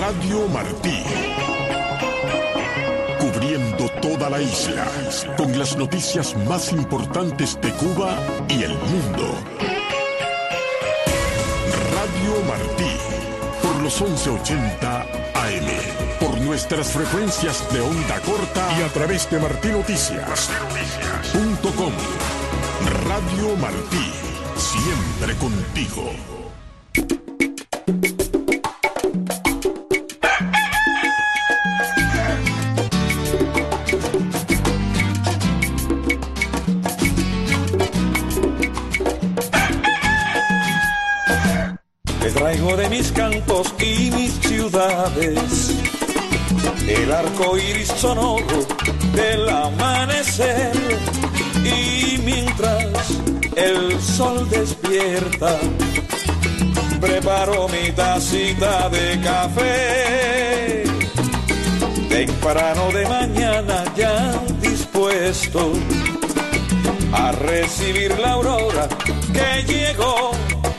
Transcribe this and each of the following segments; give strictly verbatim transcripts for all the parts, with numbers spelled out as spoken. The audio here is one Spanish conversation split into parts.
Radio Martí. Cubriendo toda la isla, con las noticias más importantes de Cuba y el mundo. Radio Martí, por los once ochenta A M, por nuestras frecuencias de onda corta y a través de martinoticias punto com. Radio Martí, siempre contigo. Les traigo de mis cantos y mis ciudades el arco iris sonoro del amanecer, y mientras el sol despierta preparo mi tacita de café. Temprano de mañana ya dispuesto a recibir la aurora que llegó,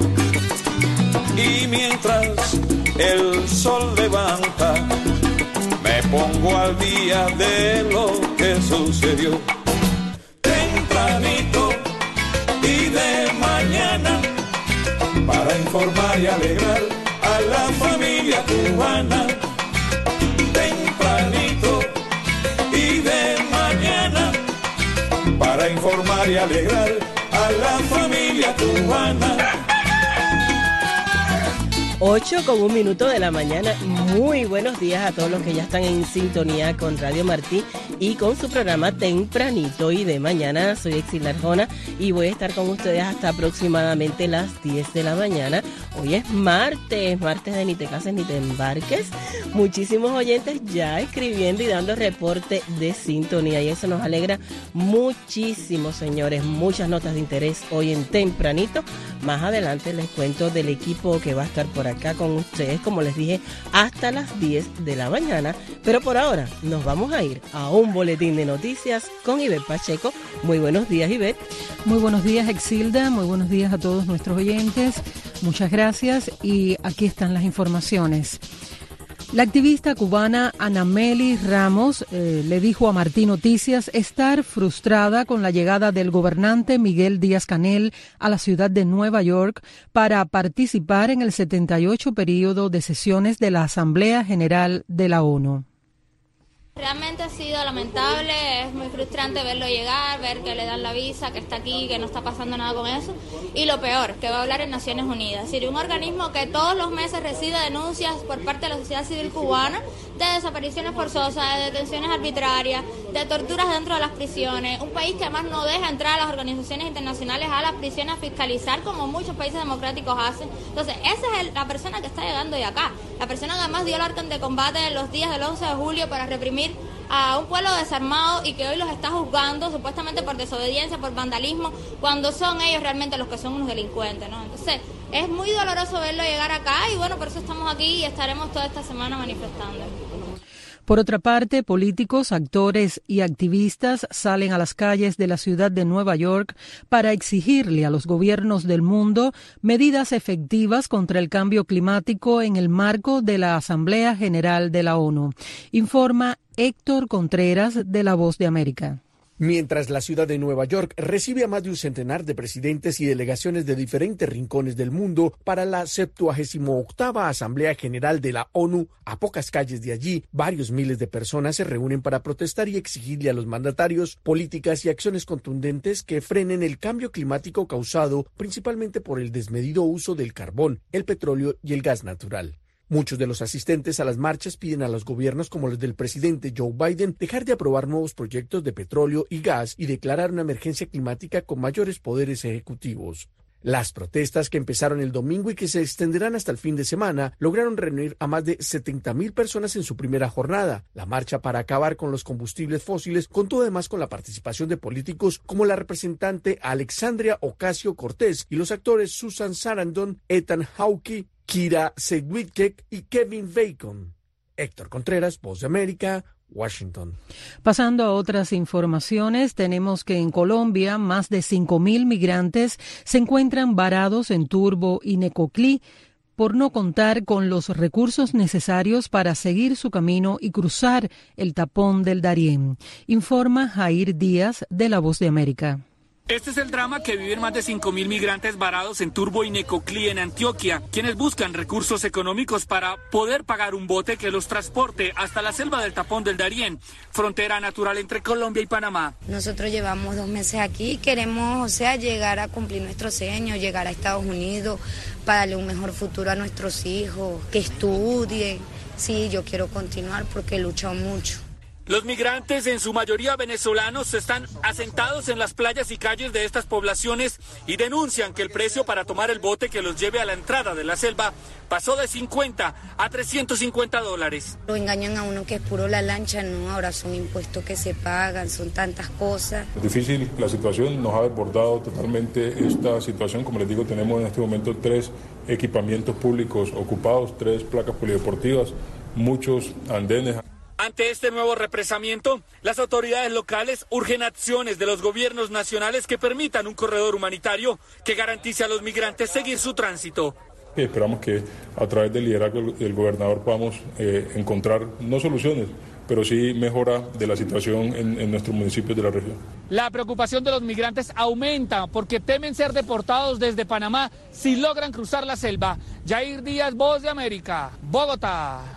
y mientras el sol levanta me pongo al día de lo que sucedió. Tempranito y de mañana, para informar y alegrar a la familia cubana. Tempranito y de mañana, para informar y alegrar a la familia cubana. ocho con un minuto de la mañana. Muy buenos días a todos los que ya están en sintonía con Radio Martí y con su programa Tempranito y de mañana. Soy Exil Arjona y voy a estar con ustedes hasta aproximadamente las diez de la mañana. Hoy es martes, martes de Ni te cases ni te embarques. Muchísimos oyentes ya escribiendo y dando reporte de sintonía y eso nos alegra muchísimo, señores. Muchas notas de interés hoy en Tempranito. Más adelante les cuento del equipo que va a estar por acá con ustedes, como les dije, hasta las diez de la mañana. Pero por ahora nos vamos a ir a un boletín de noticias con Ivette Pacheco. Muy buenos días, Ivette. Muy buenos días, Exilda. Muy buenos días a todos nuestros oyentes. Muchas gracias y aquí están las informaciones. La activista cubana Anameli Ramos eh, le dijo a Martí Noticias estar frustrada con la llegada del gobernante Miguel Díaz-Canel a la ciudad de Nueva York para participar en el setenta y ocho período de sesiones de la Asamblea General de la ONU. Realmente ha sido lamentable, es muy frustrante verlo llegar, ver que le dan la visa, que está aquí, que no está pasando nada con eso. Y lo peor, que va a hablar en Naciones Unidas, es decir, un organismo que todos los meses recibe denuncias por parte de la sociedad civil cubana de desapariciones forzosas, de detenciones arbitrarias, de torturas dentro de las prisiones. Un país que además no deja entrar a las organizaciones internacionales a las prisiones a fiscalizar como muchos países democráticos hacen. Entonces, esa es el, la persona que está llegando de acá. La persona que además dio el orden de combate en los días del once de julio para reprimir a un pueblo desarmado y que hoy los está juzgando supuestamente por desobediencia, por vandalismo, cuando son ellos realmente los que son unos delincuentes, ¿no? Entonces, es muy doloroso verlo llegar acá y bueno, por eso estamos aquí y estaremos toda esta semana manifestando. Por otra parte, políticos, actores y activistas salen a las calles de la ciudad de Nueva York para exigirle a los gobiernos del mundo medidas efectivas contra el cambio climático en el marco de la Asamblea General de la ONU, informa Héctor Contreras de La Voz de América. Mientras la ciudad de Nueva York recibe a más de un centenar de presidentes y delegaciones de diferentes rincones del mundo para la septuagésima octava Asamblea General de la ONU, a pocas calles de allí, varios miles de personas se reúnen para protestar y exigirle a los mandatarios políticas y acciones contundentes que frenen el cambio climático causado principalmente por el desmedido uso del carbón, el petróleo y el gas natural. Muchos de los asistentes a las marchas piden a los gobiernos como los del presidente Joe Biden dejar de aprobar nuevos proyectos de petróleo y gas y declarar una emergencia climática con mayores poderes ejecutivos. Las protestas, que empezaron el domingo y que se extenderán hasta el fin de semana, lograron reunir a más de setenta mil personas en su primera jornada. La marcha para acabar con los combustibles fósiles contó además con la participación de políticos como la representante Alexandria Ocasio-Cortez y los actores Susan Sarandon, Ethan Hawke, Kira Sedgwick y Kevin Bacon. Héctor Contreras, Voz de América, Washington. Pasando a otras informaciones, tenemos que en Colombia más de cinco mil migrantes se encuentran varados en Turbo y Necoclí por no contar con los recursos necesarios para seguir su camino y cruzar el tapón del Darién, informa Jair Díaz de La Voz de América. Este es el drama que viven más de cinco mil migrantes varados en Turbo y Necoclí, en Antioquia, quienes buscan recursos económicos para poder pagar un bote que los transporte hasta la selva del Tapón del Darién, frontera natural entre Colombia y Panamá. Nosotros llevamos dos meses aquí y queremos, o sea, llegar a cumplir nuestro sueño, llegar a Estados Unidos para darle un mejor futuro a nuestros hijos, que estudien. Sí, yo quiero continuar porque he luchado mucho. Los migrantes, en su mayoría venezolanos, están asentados en las playas y calles de estas poblaciones y denuncian que el precio para tomar el bote que los lleve a la entrada de la selva pasó de cincuenta a trescientos cincuenta dólares. Lo engañan a uno que es puro la lancha, no, ahora son impuestos que se pagan, son tantas cosas. Es difícil la situación, nos ha desbordado totalmente esta situación. Como les digo, tenemos en este momento tres equipamientos públicos ocupados, tres placas polideportivas, muchos andenes. Ante este nuevo represamiento, las autoridades locales urgen acciones de los gobiernos nacionales que permitan un corredor humanitario que garantice a los migrantes seguir su tránsito. Esperamos que a través del liderazgo del gobernador podamos eh, encontrar no soluciones, pero sí mejora de la situación en, en nuestros municipios de la región. La preocupación de los migrantes aumenta porque temen ser deportados desde Panamá si logran cruzar la selva. Jair Díaz, Voz de América, Bogotá.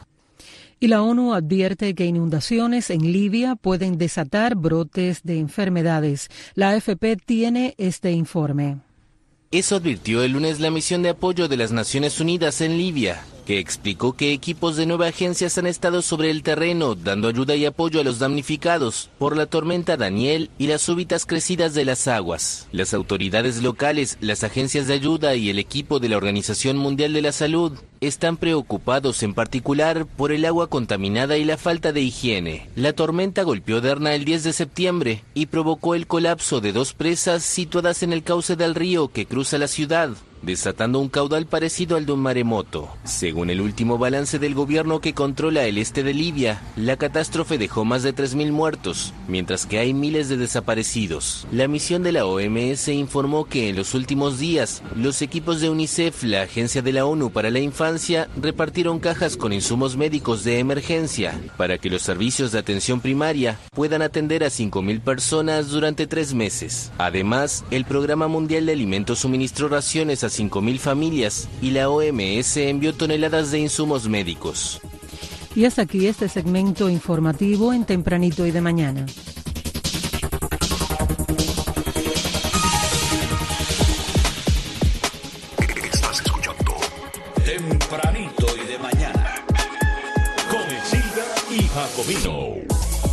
Y la ONU advierte que inundaciones en Libia pueden desatar brotes de enfermedades. La A F P tiene este informe. Eso advirtió el lunes la misión de apoyo de las Naciones Unidas en Libia, que explicó que equipos de nueve agencias han estado sobre el terreno dando ayuda y apoyo a los damnificados por la tormenta Daniel y las súbitas crecidas de las aguas. Las autoridades locales, las agencias de ayuda y el equipo de la Organización Mundial de la Salud están preocupados en particular por el agua contaminada y la falta de higiene. La tormenta golpeó Derna el diez de septiembre y provocó el colapso de dos presas situadas en el cauce del río que cruza la ciudad, desatando un caudal parecido al de un maremoto. Según el último balance del gobierno que controla el este de Libia, la catástrofe dejó más de tres mil muertos, mientras que hay miles de desaparecidos. La misión de la O M S informó que en los últimos días, los equipos de UNICEF, la Agencia de la ONU para la Infancia, repartieron cajas con insumos médicos de emergencia para que los servicios de atención primaria puedan atender a cinco mil personas durante tres meses. Además, el Programa Mundial de Alimentos suministró raciones a cinco mil familias y la O M S envió toneladas de insumos médicos. Y hasta aquí este segmento informativo en Tempranito y de Mañana. Estás escuchando Tempranito y de Mañana con Exilda y Jacobino.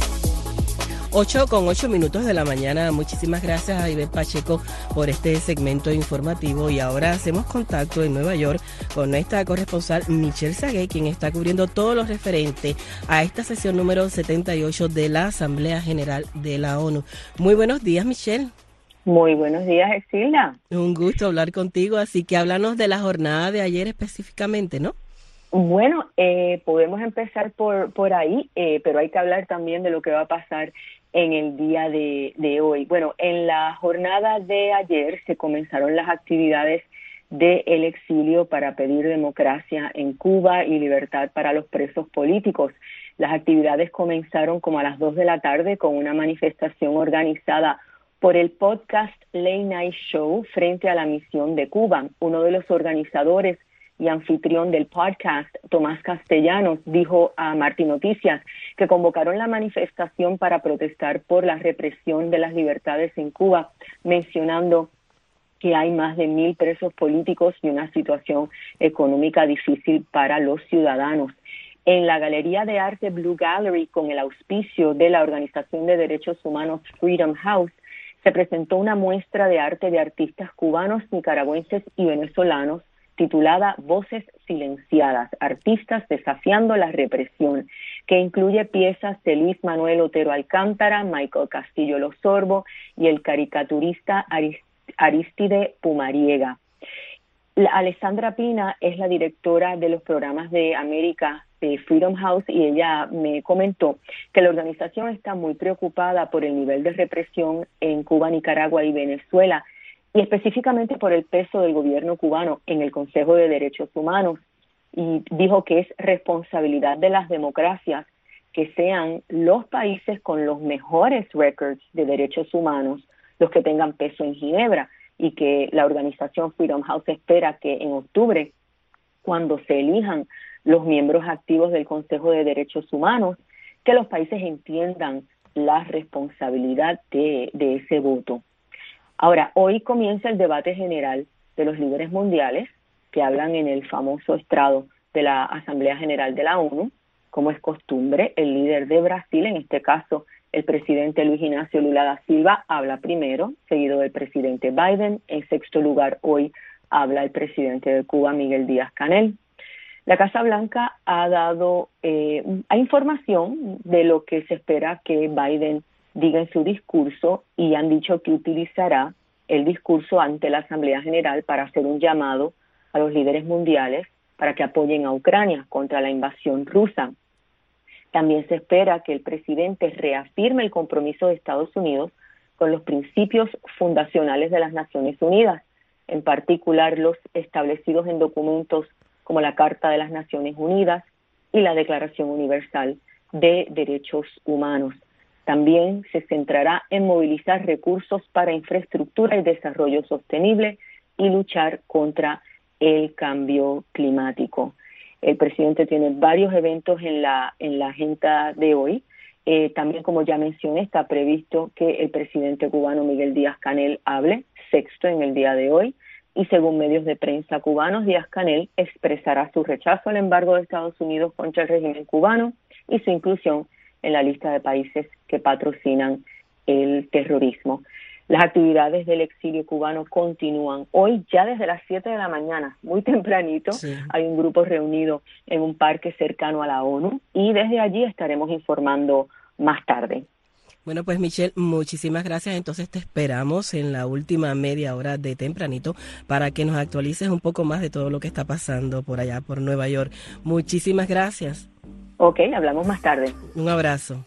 ocho con ocho minutos de la mañana. Muchísimas gracias a Ivette Pacheco por este segmento informativo. Y ahora hacemos contacto en Nueva York con nuestra corresponsal Michelle Sagué, quien está cubriendo todo lo referente a esta sesión número setenta y ocho de la Asamblea General de la ONU. Muy buenos días, Michelle. Muy buenos días, Exilda. Un gusto hablar contigo. Así que háblanos de la jornada de ayer específicamente, ¿no? Bueno, eh, podemos empezar por, por ahí, eh, pero hay que hablar también de lo que va a pasar en el día de, de hoy. Bueno, en la jornada de ayer se comenzaron las actividades del exilio para pedir democracia en Cuba y libertad para los presos políticos. Las actividades comenzaron como a las dos de la tarde con una manifestación organizada por el podcast Late Night Show frente a la misión de Cuba. Uno de los organizadores y anfitrión del podcast, Tomás Castellanos, dijo a Martín Noticias que convocaron la manifestación para protestar por la represión de las libertades en Cuba, mencionando que hay más de mil presos políticos y una situación económica difícil para los ciudadanos. En la Galería de Arte Blue Gallery, con el auspicio de la Organización de Derechos Humanos Freedom House, se presentó una muestra de arte de artistas cubanos, nicaragüenses y venezolanos titulada Voces Silenciadas, Artistas Desafiando la Represión, que incluye piezas de Luis Manuel Otero Alcántara, Michael Castillo Losorbo y el caricaturista Aristide Pumariega. La Alessandra Pina es la directora de los programas de América de Freedom House y ella me comentó que la organización está muy preocupada por el nivel de represión en Cuba, Nicaragua y Venezuela, y específicamente por el peso del gobierno cubano en el Consejo de Derechos Humanos, y dijo que es responsabilidad de las democracias que sean los países con los mejores records de derechos humanos los que tengan peso en Ginebra, y que la organización Freedom House espera que en octubre, cuando se elijan los miembros activos del Consejo de Derechos Humanos, que los países entiendan la responsabilidad de, de ese voto. Ahora, hoy comienza el debate general de los líderes mundiales que hablan en el famoso estrado de la Asamblea General de la ONU. Como es costumbre, el líder de Brasil, en este caso el presidente Luis Ignacio Lula da Silva, habla primero, seguido del presidente Biden. En sexto lugar, hoy habla el presidente de Cuba, Miguel Díaz-Canel. La Casa Blanca ha dado eh, hay información de lo que se espera que Biden diga en su discurso, y han dicho que utilizará el discurso ante la Asamblea General para hacer un llamado a los líderes mundiales para que apoyen a Ucrania contra la invasión rusa. También se espera que el presidente reafirme el compromiso de Estados Unidos con los principios fundacionales de las Naciones Unidas, en particular los establecidos en documentos como la Carta de las Naciones Unidas y la Declaración Universal de Derechos Humanos. También se centrará en movilizar recursos para infraestructura y desarrollo sostenible y luchar contra el cambio climático. El presidente tiene varios eventos en la en la agenda de hoy. Eh, también, como ya mencioné, está previsto que el presidente cubano Miguel Díaz-Canel hable, sexto en el día de hoy, y según medios de prensa cubanos, Díaz-Canel expresará su rechazo al embargo de Estados Unidos contra el régimen cubano y su inclusión en la lista de países que patrocinan el terrorismo. Las actividades del exilio cubano continúan. Hoy, ya desde las siete de la mañana, muy tempranito, sí, hay un grupo reunido en un parque cercano a la ONU, y desde allí estaremos informando más tarde. Bueno, pues Michelle, muchísimas gracias. Entonces te esperamos en la última media hora de tempranito para que nos actualices un poco más de todo lo que está pasando por allá, por Nueva York. Muchísimas gracias. Ok, hablamos más tarde. Un abrazo.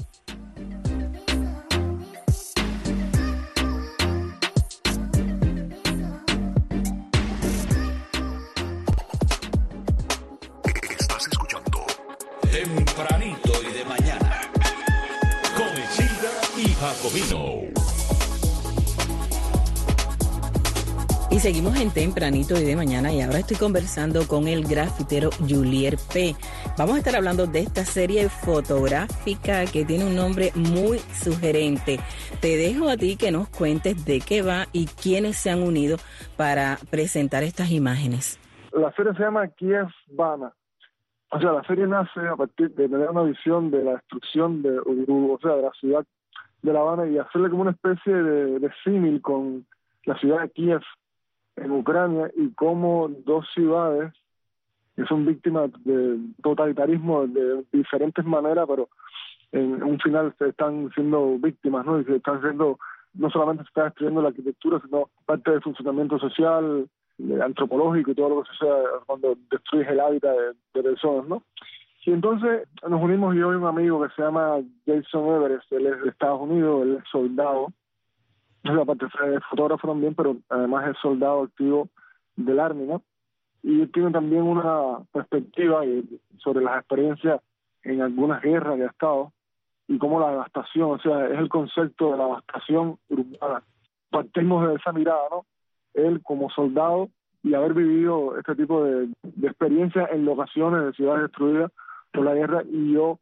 Estás escuchando Tempranito y de mañana, con Isilda y Jacobino. Y seguimos en Tempranito y de mañana, y ahora estoy conversando con el grafitero Julier P. Vamos a estar hablando de esta serie fotográfica que tiene un nombre muy sugerente. Te dejo a ti que nos cuentes de qué va y quiénes se han unido para presentar estas imágenes. La serie se llama Kiev Vana. O sea, la serie nace a partir de tener una visión de la destrucción de, o sea, de la ciudad de La Habana, y hacerle como una especie de, de símil con la ciudad de Kiev en Ucrania, y cómo dos ciudades que son víctimas de totalitarismo de diferentes maneras, pero en un final se están siendo víctimas, ¿no? Y se están siendo, no solamente se está destruyendo la arquitectura, sino parte del funcionamiento social, antropológico y todo lo que sucede cuando destruyes el hábitat de, de personas, ¿no? Y entonces nos unimos yo y un amigo que se llama Jason Everest. Él es de Estados Unidos, él es soldado, o sea, aparte es fotógrafo también, pero además es soldado activo del Army, ¿no? Y tiene también una perspectiva sobre las experiencias en algunas guerras que ha estado y cómo la devastación, o sea, es el concepto de la devastación urbana. Partimos de esa mirada, ¿no? Él como soldado y haber vivido este tipo de, de experiencias en locaciones de ciudades destruidas por la guerra, y yo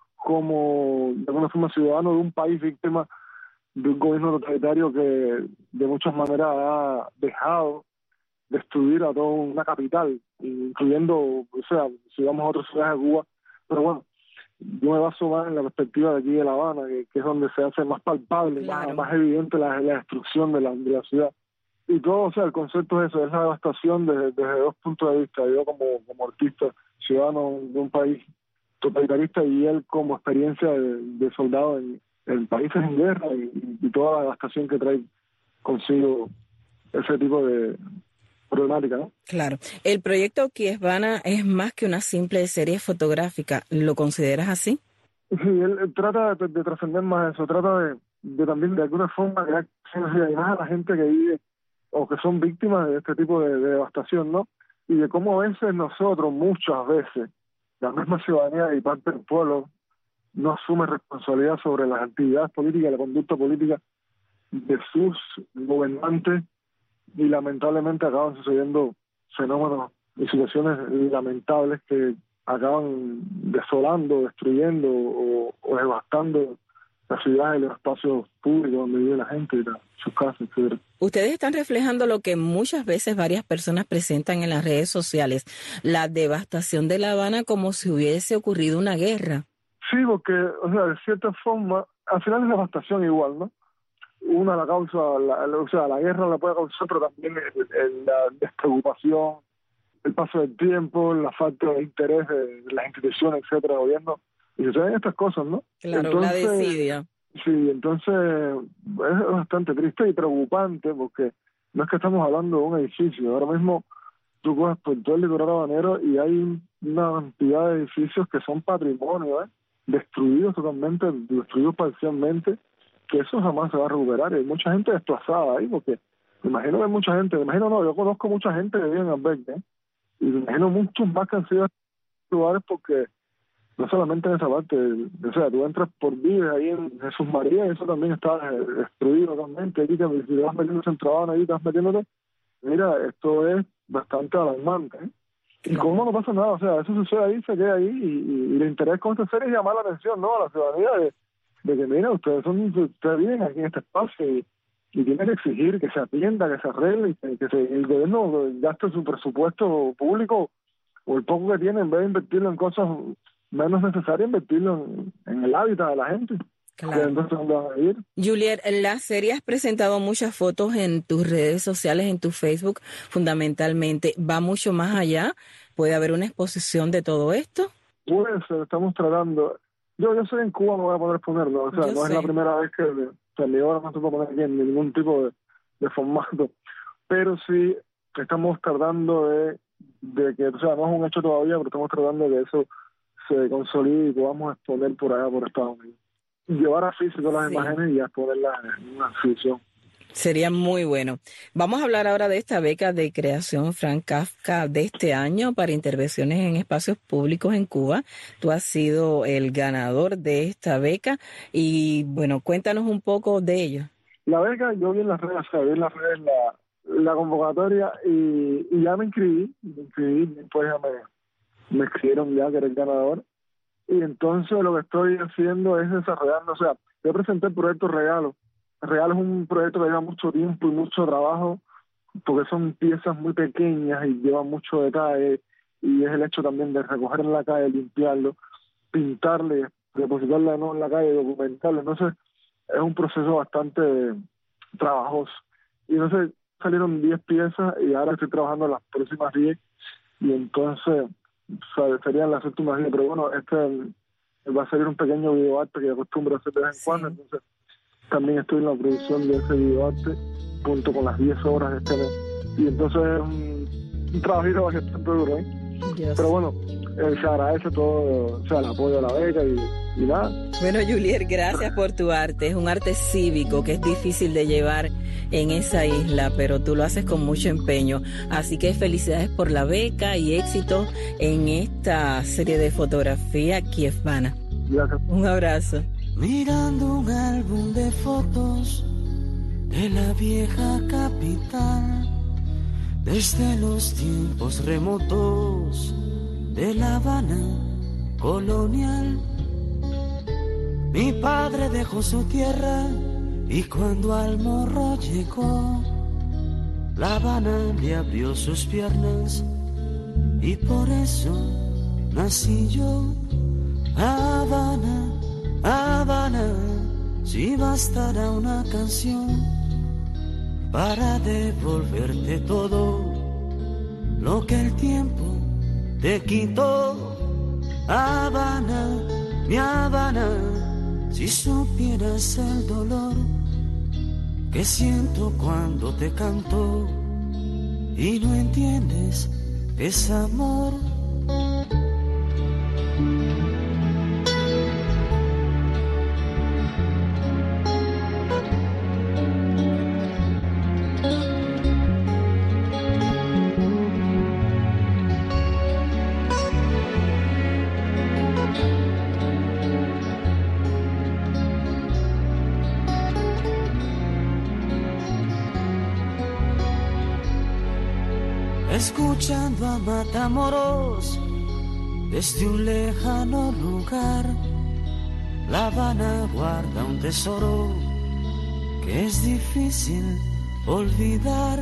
como de alguna forma ciudadano de un país víctima de un gobierno totalitario que de muchas maneras ha dejado destruir a toda una capital, incluyendo, o sea, si vamos a otras ciudades de Cuba, pero bueno, yo me baso más en la perspectiva de aquí de La Habana, que, que es donde se hace más palpable, claro, más, más evidente la, la destrucción de la, de la ciudad. Y todo, o sea, el concepto es eso, es la devastación desde, desde dos puntos de vista. Yo como, como artista, ciudadano de un país totalitarista, y él como experiencia de, de soldado en, en países en guerra, y, y toda la devastación que trae consigo ese tipo de problemática, ¿no? Claro. El proyecto Kiev Vana es más que una simple serie fotográfica. ¿Lo consideras así? Sí, él, él trata de, de trascender más eso, trata de, de también de alguna forma crear conciencia, y más a la gente que vive o que son víctimas de este tipo de, de devastación, ¿no? Y de cómo a veces nosotros, muchas veces, la misma ciudadanía y parte del pueblo no asume responsabilidad sobre las actividades políticas, la conducta política de sus gobernantes, y lamentablemente acaban sucediendo fenómenos y situaciones lamentables que acaban desolando, destruyendo o, o devastando las ciudades y los espacios públicos donde vive la gente, la, sus casas, etcétera. Ustedes están reflejando lo que muchas veces varias personas presentan en las redes sociales, la devastación de La Habana como si hubiese ocurrido una guerra. Sí, porque, o sea, de cierta forma, al final es devastación igual, ¿no? Una la causa, la, la, o sea, la guerra la puede causar, pero también el, el, la despreocupación, el paso del tiempo, la falta de interés de, de las instituciones, etcétera, del gobierno, y suceden estas cosas, ¿no? Claro, entonces, la desidia. Sí, entonces es bastante triste y preocupante, porque no es que estamos hablando de un edificio, ahora mismo tú coges por todo el litoral habanero y hay una cantidad de edificios que son patrimonio, ¿eh? destruidos totalmente, destruidos parcialmente, que eso jamás se va a recuperar. Y hay mucha gente desplazada ahí, porque me imagino que hay mucha gente, me imagino no, yo conozco mucha gente que vive en Albergue, ¿eh? y me imagino muchos más que han sido lugares, porque no solamente en esa parte, o sea, tú entras por Vives ahí en Jesús María, y eso también está destruido totalmente, ahí te, si te vas metiendo en Habana, ahí te vas metiéndote, mira, esto es bastante alarmante, ¿eh? Y claro. Cómo no pasa nada, o sea, eso sucede ahí, se queda ahí, y, y, y el interés con esta serie es llamar la atención, ¿no?, a la ciudadanía de, de que, mira, ustedes son, ustedes viven aquí en este espacio y, y tienen que exigir que se atienda, que se arregle, y que, que se, el gobierno gaste su presupuesto público o el poco que tiene, en vez de invertirlo en cosas menos necesarias, invertirlo en, en el hábitat de la gente. Claro. Entonces, ¿dónde van a ir? Juliet, la serie has presentado muchas fotos en tus redes sociales, en tu Facebook, fundamentalmente. ¿Va mucho más allá? ¿Puede haber una exposición de todo esto? Pues estamos tratando. Yo yo soy en Cuba, no voy a poder ponerlo. O sea, yo no sé. Es la primera vez que o sea, mi obra no se puede poner aquí en ningún tipo de, de formato. Pero sí estamos tratando de, de que, o sea, no es un hecho todavía, pero estamos tratando de que eso se consolide y podamos exponer por allá, por Estados Unidos. Llevar a físico las sí. imágenes y a ponerlas en una exhibición. Sería muy bueno. Vamos a hablar ahora de esta beca de creación Franz Kafka de este año para intervenciones en espacios públicos en Cuba. Tú has sido el ganador de esta beca y, bueno, cuéntanos un poco de ello. La beca, yo vi en las redes, o sea, vi en las redes la, la convocatoria y, y ya me inscribí, me inscribí, pues ya me, me escribieron ya que era el ganador. Y entonces lo que estoy haciendo es desarrollando, o sea, yo presenté el proyecto Regalo. Regalo es un proyecto que lleva mucho tiempo y mucho trabajo, porque son piezas muy pequeñas y llevan mucho detalle, y es el hecho también de recoger en la calle, limpiarlo, pintarle, depositarle de nuevo en la calle, documentarlo. Entonces es un proceso bastante trabajoso. Y entonces salieron diez piezas y ahora estoy trabajando en las próximas diez, y entonces serían las últimas diez, pero bueno, este va a salir un pequeño videoarte que acostumbro a hacer de vez en sí. cuando, entonces también estoy en la producción de ese videoarte junto con las diez obras de este mes, y entonces es un, un trabajito bastante duro, ¿eh? Yes. Pero bueno, eh, se agradece todo, o sea, el apoyo a la beca y, y nada. Bueno, Juliet, gracias por tu arte. Es un arte cívico que es difícil de llevar en esa isla, pero tú lo haces con mucho empeño. Así que felicidades por la beca y éxito en esta serie de fotografía kiefbana. Gracias. Un abrazo. Mirando un álbum de fotos de la vieja capital, desde los tiempos remotos de La Habana colonial. Mi padre dejó su tierra y cuando al morro llegó, La Habana le abrió sus piernas y por eso nací yo. Habana, Habana, si bastará una canción para devolverte todo lo que el tiempo te quitó. Habana, mi Habana, si supieras el dolor que siento cuando te canto y no entiendes que es amor. escuchando a Matamoros desde un lejano lugar. La Habana guarda un tesoro que es difícil olvidar.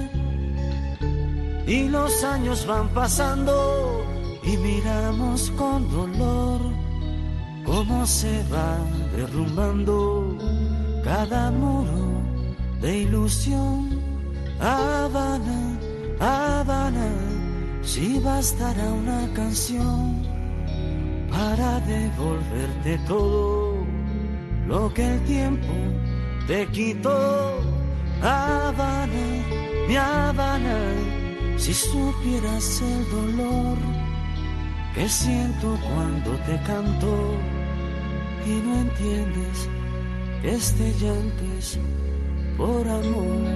Y los años van pasando y miramos con dolor cómo se va derrumbando cada muro de ilusión. Habana, Habana, si bastará una canción para devolverte todo lo que el tiempo te quitó. Habana, mi Habana, si supieras el dolor que siento cuando te canto y no entiendes que este llanto es por amor.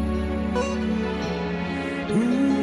Mm.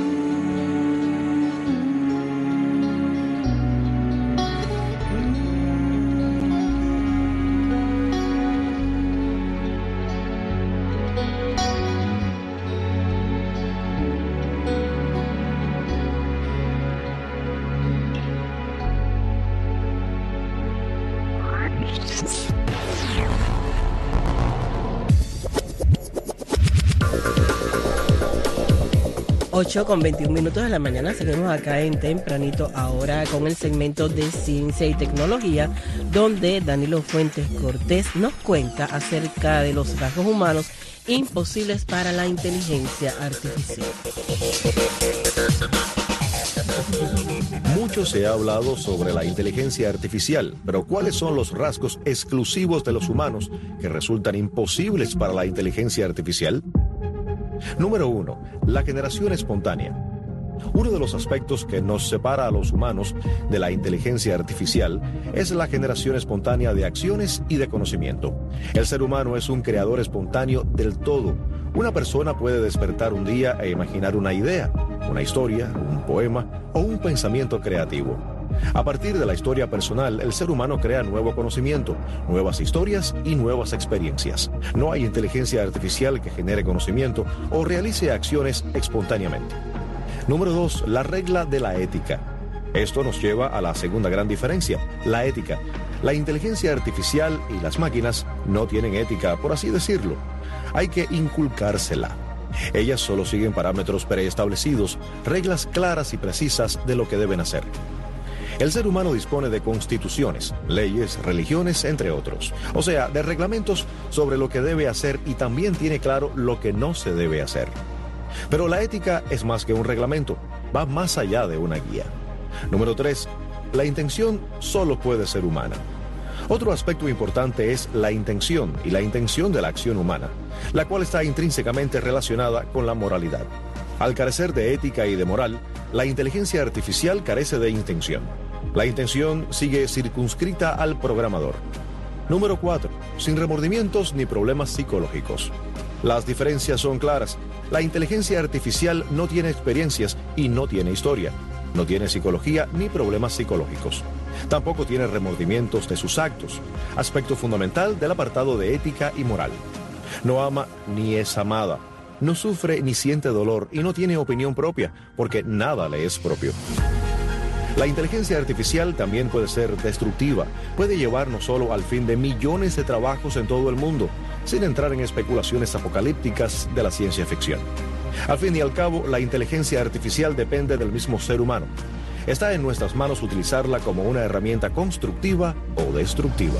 ocho con veintiún minutos de la mañana, seguimos acá en Tempranito, ahora con el segmento de Ciencia y Tecnología, donde Danilo Fuentes Cortés nos cuenta acerca de los rasgos humanos imposibles para la inteligencia artificial. Mucho se ha hablado sobre la inteligencia artificial, pero ¿cuáles son los rasgos exclusivos de los humanos que resultan imposibles para la inteligencia artificial? Número uno, la generación espontánea. Uno de los aspectos que nos separa a los humanos de la inteligencia artificial es la generación espontánea de acciones y de conocimiento. El ser humano es un creador espontáneo del todo. Una persona puede despertar un día e imaginar una idea, una historia, un poema o un pensamiento creativo. A partir de la historia personal, el ser humano crea nuevo conocimiento, nuevas historias y nuevas experiencias. No hay inteligencia artificial que genere conocimiento o realice acciones espontáneamente. Número dos, la regla de la ética. Esto nos lleva a la segunda gran diferencia, la ética. La inteligencia artificial y las máquinas no tienen ética, por así decirlo. Hay que inculcársela. Ellas solo siguen parámetros preestablecidos, reglas claras y precisas de lo que deben hacer. El ser humano dispone de constituciones, leyes, religiones, entre otros. O sea, de reglamentos sobre lo que debe hacer y también tiene claro lo que no se debe hacer. Pero la ética es más que un reglamento, va más allá de una guía. Número tres, la intención solo puede ser humana. Otro aspecto importante es la intención y la intención de la acción humana, la cual está intrínsecamente relacionada con la moralidad. Al carecer de ética y de moral, la inteligencia artificial carece de intención. La intención sigue circunscrita al programador. Número cuatro. Sin remordimientos ni problemas psicológicos. Las diferencias son claras. La inteligencia artificial no tiene experiencias y no tiene historia. No tiene psicología ni problemas psicológicos. Tampoco tiene remordimientos de sus actos, aspecto fundamental del apartado de ética y moral. No ama ni es amada. No sufre ni siente dolor y no tiene opinión propia, porque nada le es propio. La inteligencia artificial también puede ser destructiva, puede llevar no solo al fin de millones de trabajos en todo el mundo, sin entrar en especulaciones apocalípticas de la ciencia ficción. Al fin y al cabo, la inteligencia artificial depende del mismo ser humano. Está en nuestras manos utilizarla como una herramienta constructiva o destructiva.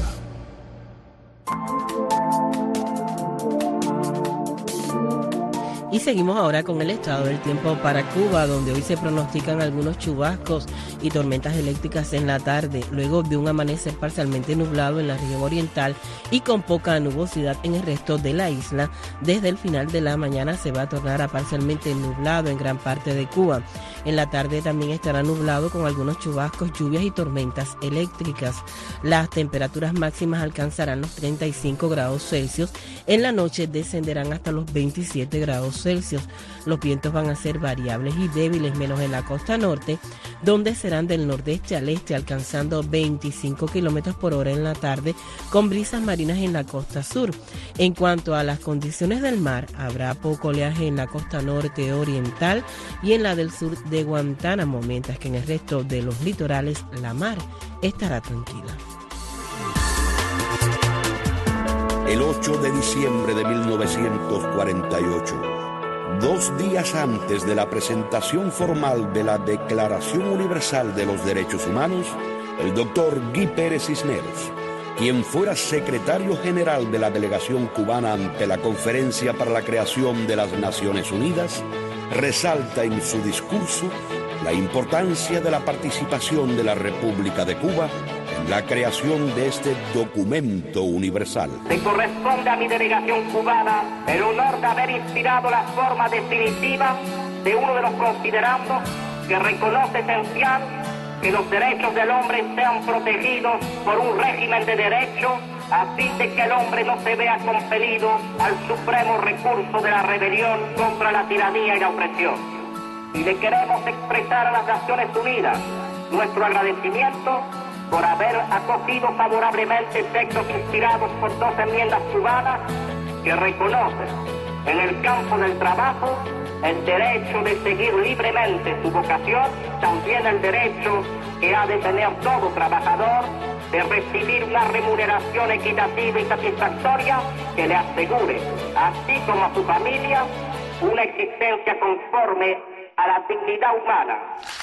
Y seguimos ahora con el estado del tiempo para Cuba, donde hoy se pronostican algunos chubascos y tormentas eléctricas en la tarde, luego de un amanecer parcialmente nublado en la región oriental y con poca nubosidad en el resto de la isla. Desde el final de la mañana se va a tornar a parcialmente nublado en gran parte de Cuba. En la tarde también estará nublado con algunos chubascos, lluvias y tormentas eléctricas. Las temperaturas máximas alcanzarán los treinta y cinco grados Celsius. En la noche descenderán hasta los veintisiete grados Celsius. Los vientos van a ser variables y débiles, menos en la costa norte, donde serán soplarán del nordeste al este, alcanzando veinticinco kilómetros por hora en la tarde, con brisas marinas en la costa sur. En cuanto a las condiciones del mar, habrá poco oleaje en la costa norte oriental y en la del sur de Guantánamo, mientras que en el resto de los litorales la mar estará tranquila. El ocho de diciembre de mil novecientos cuarenta y ocho, dos días antes de la presentación formal de la Declaración Universal de los Derechos Humanos, el doctor Guy Pérez Cisneros, quien fuera secretario general de la delegación cubana ante la Conferencia para la Creación de las Naciones Unidas, resalta en su discurso la importancia de la participación de la República de Cuba en la creación de este documento universal. Le corresponde a mi delegación cubana el honor de haber inspirado la forma definitiva de uno de los considerandos que reconoce esencial que los derechos del hombre sean protegidos por un régimen de derecho, a fin de que el hombre no se vea compelido al supremo recurso de la rebelión contra la tiranía y la opresión. Y le queremos expresar a las Naciones Unidas nuestro agradecimiento por haber acogido favorablemente textos inspirados por dos enmiendas cubanas que reconocen en el campo del trabajo el derecho de seguir libremente su vocación, también el derecho que ha de tener todo trabajador de recibir una remuneración equitativa y satisfactoria que le asegure, así como a su familia, una existencia conforme a la dignidad humana.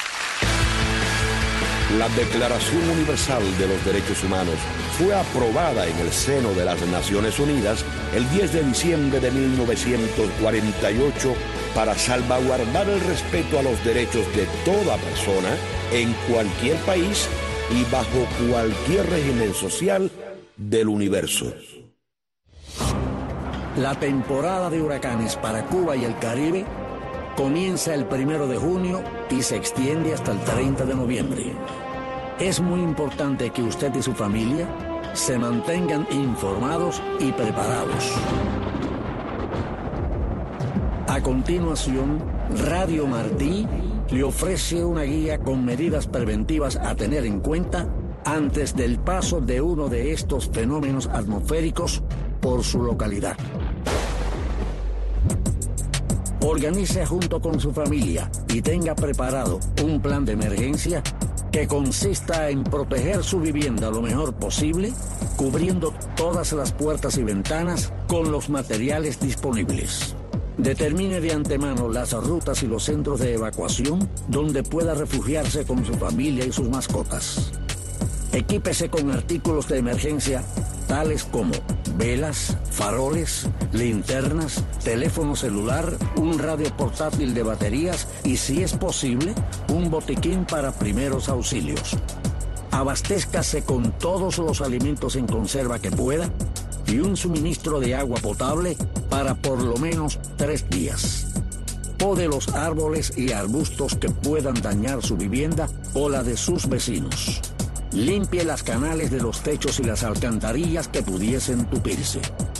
La Declaración Universal de los Derechos Humanos fue aprobada en el seno de las Naciones Unidas el diez de diciembre de mil novecientos cuarenta y ocho para salvaguardar el respeto a los derechos de toda persona en cualquier país y bajo cualquier régimen social del universo. La temporada de huracanes para Cuba y el Caribe comienza el primero de junio y se extiende hasta el treinta de noviembre. Es muy importante que usted y su familia se mantengan informados y preparados. A continuación, Radio Martí le ofrece una guía con medidas preventivas a tener en cuenta antes del paso de uno de estos fenómenos atmosféricos por su localidad. Organice junto con su familia y tenga preparado un plan de emergencia que consista en proteger su vivienda lo mejor posible, cubriendo todas las puertas y ventanas con los materiales disponibles. Determine de antemano las rutas y los centros de evacuación donde pueda refugiarse con su familia y sus mascotas. Equípese con artículos de emergencia tales como velas, faroles, linternas, teléfono celular, un radio portátil de baterías y, si es posible, un botiquín para primeros auxilios. Abastézcase con todos los alimentos en conserva que pueda y un suministro de agua potable para por lo menos tres días. Pode los árboles y arbustos que puedan dañar su vivienda o la de sus vecinos. Limpie las canales de los techos y las alcantarillas que pudiesen tupirse.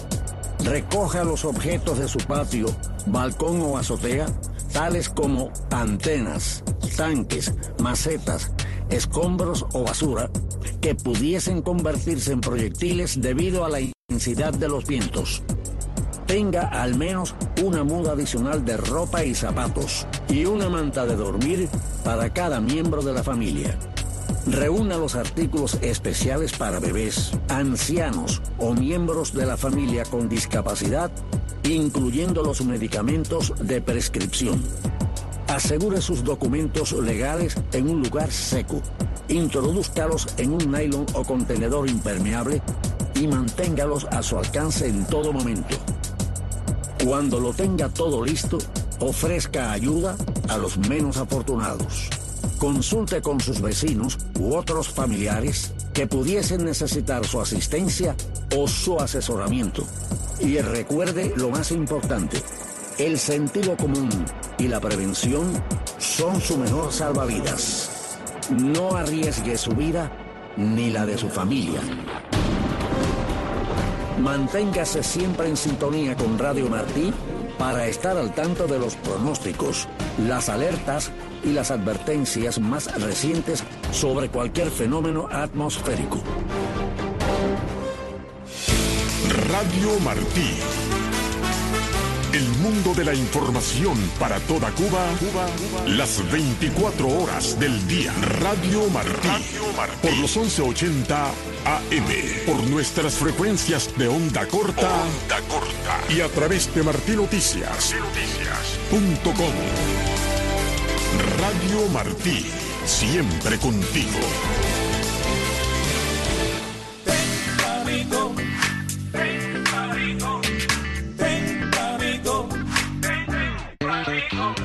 Recoja los objetos de su patio, balcón o azotea, tales como antenas, tanques, macetas, escombros o basura, que pudiesen convertirse en proyectiles debido a la intensidad de los vientos. Tenga al menos una muda adicional de ropa y zapatos y una manta de dormir para cada miembro de la familia. Reúna los artículos especiales para bebés, ancianos o miembros de la familia con discapacidad, incluyendo los medicamentos de prescripción. Asegure sus documentos legales en un lugar seco. Introdúzcalos en un nylon o contenedor impermeable y manténgalos a su alcance en todo momento. Cuando lo tenga todo listo, ofrezca ayuda a los menos afortunados. Consulte con sus vecinos u otros familiares que pudiesen necesitar su asistencia o su asesoramiento. Y recuerde lo más importante, el sentido común y la prevención son su mejor salvavidas. No arriesgue su vida ni la de su familia. Manténgase siempre en sintonía con Radio Martí para estar al tanto de los pronósticos, las alertas y las advertencias más recientes sobre cualquier fenómeno atmosférico. Radio Martí. El mundo de la información para toda Cuba, Cuba, Cuba, las veinticuatro horas del día. Radio Martí. Radio Martí. Por los once ochenta A M. Por nuestras frecuencias de onda corta. Onda corta. Y a través de Martí Noticias. Noticias. Punto com. Radio Martí. Siempre contigo. Tempranito. Tempranito. Tempranito. Tempranito.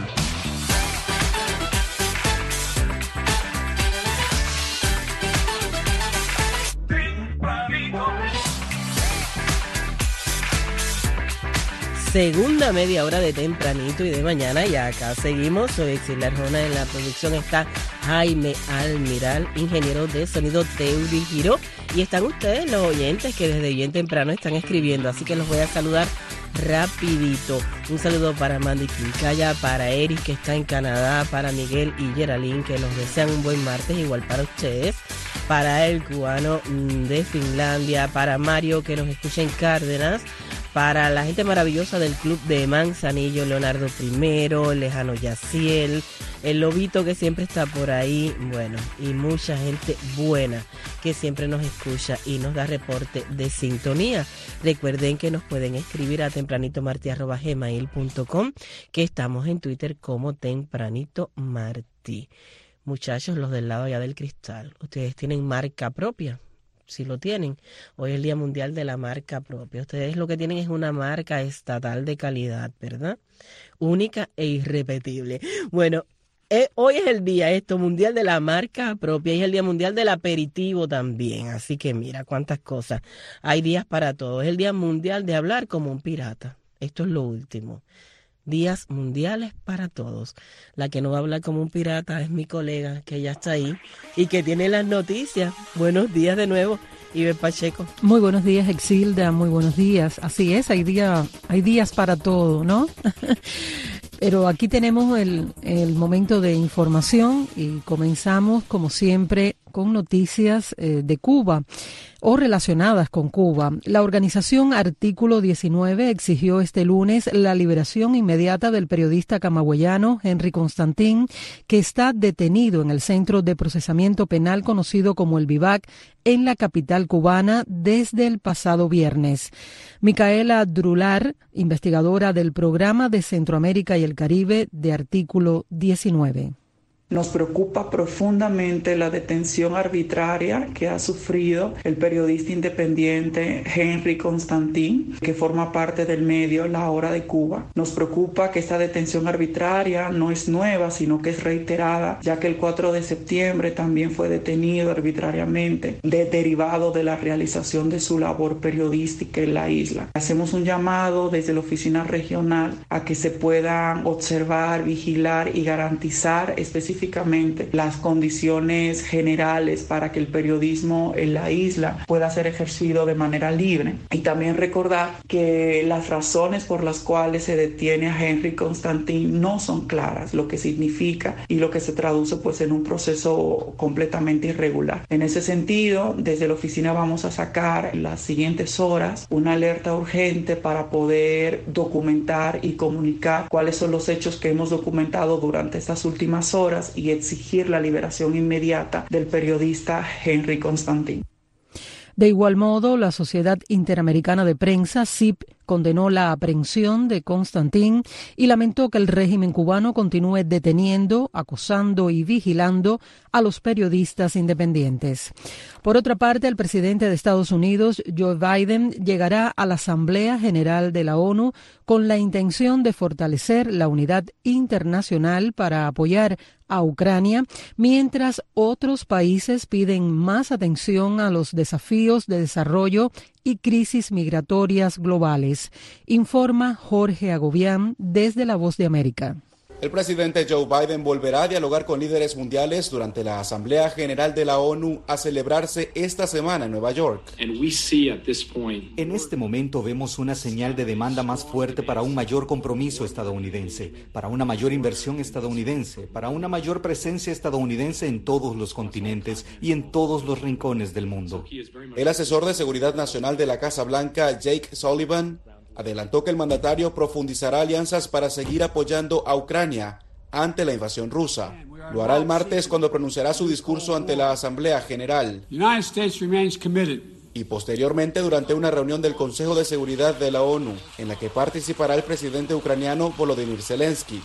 Segunda media hora de tempranito y de mañana, y acá seguimos. Soy Exil Arjona, en la producción está Jaime Almiral, ingeniero de sonido Teudi Giro, y están ustedes los oyentes que desde bien temprano están escribiendo, así que los voy a saludar rapidito. Un saludo para Mandy Quincaya, para Eric que está en Canadá, para Miguel y Geraldine que nos desean un buen martes, igual para ustedes, para el cubano de Finlandia, para Mario que nos escucha en Cárdenas, para la gente maravillosa del club de Manzanillo, Leonardo Primero, Lejano Yaciel, el Lobito que siempre está por ahí, bueno, y mucha gente buena que siempre nos escucha y nos da reporte de sintonía. Recuerden que nos pueden escribir a tempranitomarti arroba gmail punto com, que estamos en Twitter como Tempranito Martí. Muchachos, los del lado allá del cristal, ¿ustedes tienen marca propia? Si lo tienen, hoy es el Día Mundial de la Marca Propia. Ustedes lo que tienen es una marca estatal de calidad, ¿verdad? Única e irrepetible. Bueno, eh, hoy es el día esto mundial de la marca propia y es el Día Mundial del Aperitivo también. Así que mira cuántas cosas. Hay días para todo. Es el Día Mundial de hablar como un pirata. Esto es lo último. Días mundiales para todos. La que no va a hablar como un pirata es mi colega, que ya está ahí y que tiene las noticias. Buenos días de nuevo, Iber Pacheco. Muy buenos días, Exilda, muy buenos días. Así es, hay, día, hay días para todo, ¿no? Pero aquí tenemos el, el momento de información y comenzamos, como siempre, con noticias eh, de Cuba o relacionadas con Cuba. La organización Artículo diecinueve exigió este lunes la liberación inmediata del periodista camagüeyano Henry Constantín, que está detenido en el Centro de Procesamiento Penal conocido como el Vivac en la capital cubana desde el pasado viernes. Micaela Drular, investigadora del Programa de Centroamérica y el Caribe de Artículo diecinueve. Nos preocupa profundamente la detención arbitraria que ha sufrido el periodista independiente Henry Constantín, que forma parte del medio La Hora de Cuba. Nos preocupa que esta detención arbitraria no es nueva, sino que es reiterada, ya que el cuatro de septiembre también fue detenido arbitrariamente, de, derivado de la realización de su labor periodística en la isla. Hacemos un llamado desde la oficina regional a que se puedan observar, vigilar y garantizar específicamente las condiciones generales para que el periodismo en la isla pueda ser ejercido de manera libre. Y también recordar que las razones por las cuales se detiene a Henry Constantín no son claras, lo que significa y lo que se traduce pues en un proceso completamente irregular. En ese sentido, desde la oficina vamos a sacar en las siguientes horas una alerta urgente para poder documentar y comunicar cuáles son los hechos que hemos documentado durante estas últimas horas y exigir la liberación inmediata del periodista Henry Constantín. De igual modo, la Sociedad Interamericana de Prensa, S I P, condenó la aprehensión de Constantín y lamentó que el régimen cubano continúe deteniendo, acosando y vigilando a los periodistas independientes. Por otra parte, el presidente de Estados Unidos, Joe Biden, llegará a la Asamblea General de la ONU con la intención de fortalecer la unidad internacional para apoyar a Ucrania, mientras otros países piden más atención a los desafíos de desarrollo y crisis migratorias globales, informa Jorge Agobián desde La Voz de América. El presidente Joe Biden volverá a dialogar con líderes mundiales durante la Asamblea General de la ONU a celebrarse esta semana en Nueva York. En este momento vemos una señal de demanda más fuerte para un mayor compromiso estadounidense, para una mayor inversión estadounidense, para una mayor presencia estadounidense en todos los continentes y en todos los rincones del mundo. El asesor de Seguridad Nacional de la Casa Blanca, Jake Sullivan, adelantó que el mandatario profundizará alianzas para seguir apoyando a Ucrania ante la invasión rusa. Lo hará el martes cuando pronunciará su discurso ante la Asamblea General. Y posteriormente durante una reunión del Consejo de Seguridad de la ONU, en la que participará el presidente ucraniano Volodymyr Zelensky.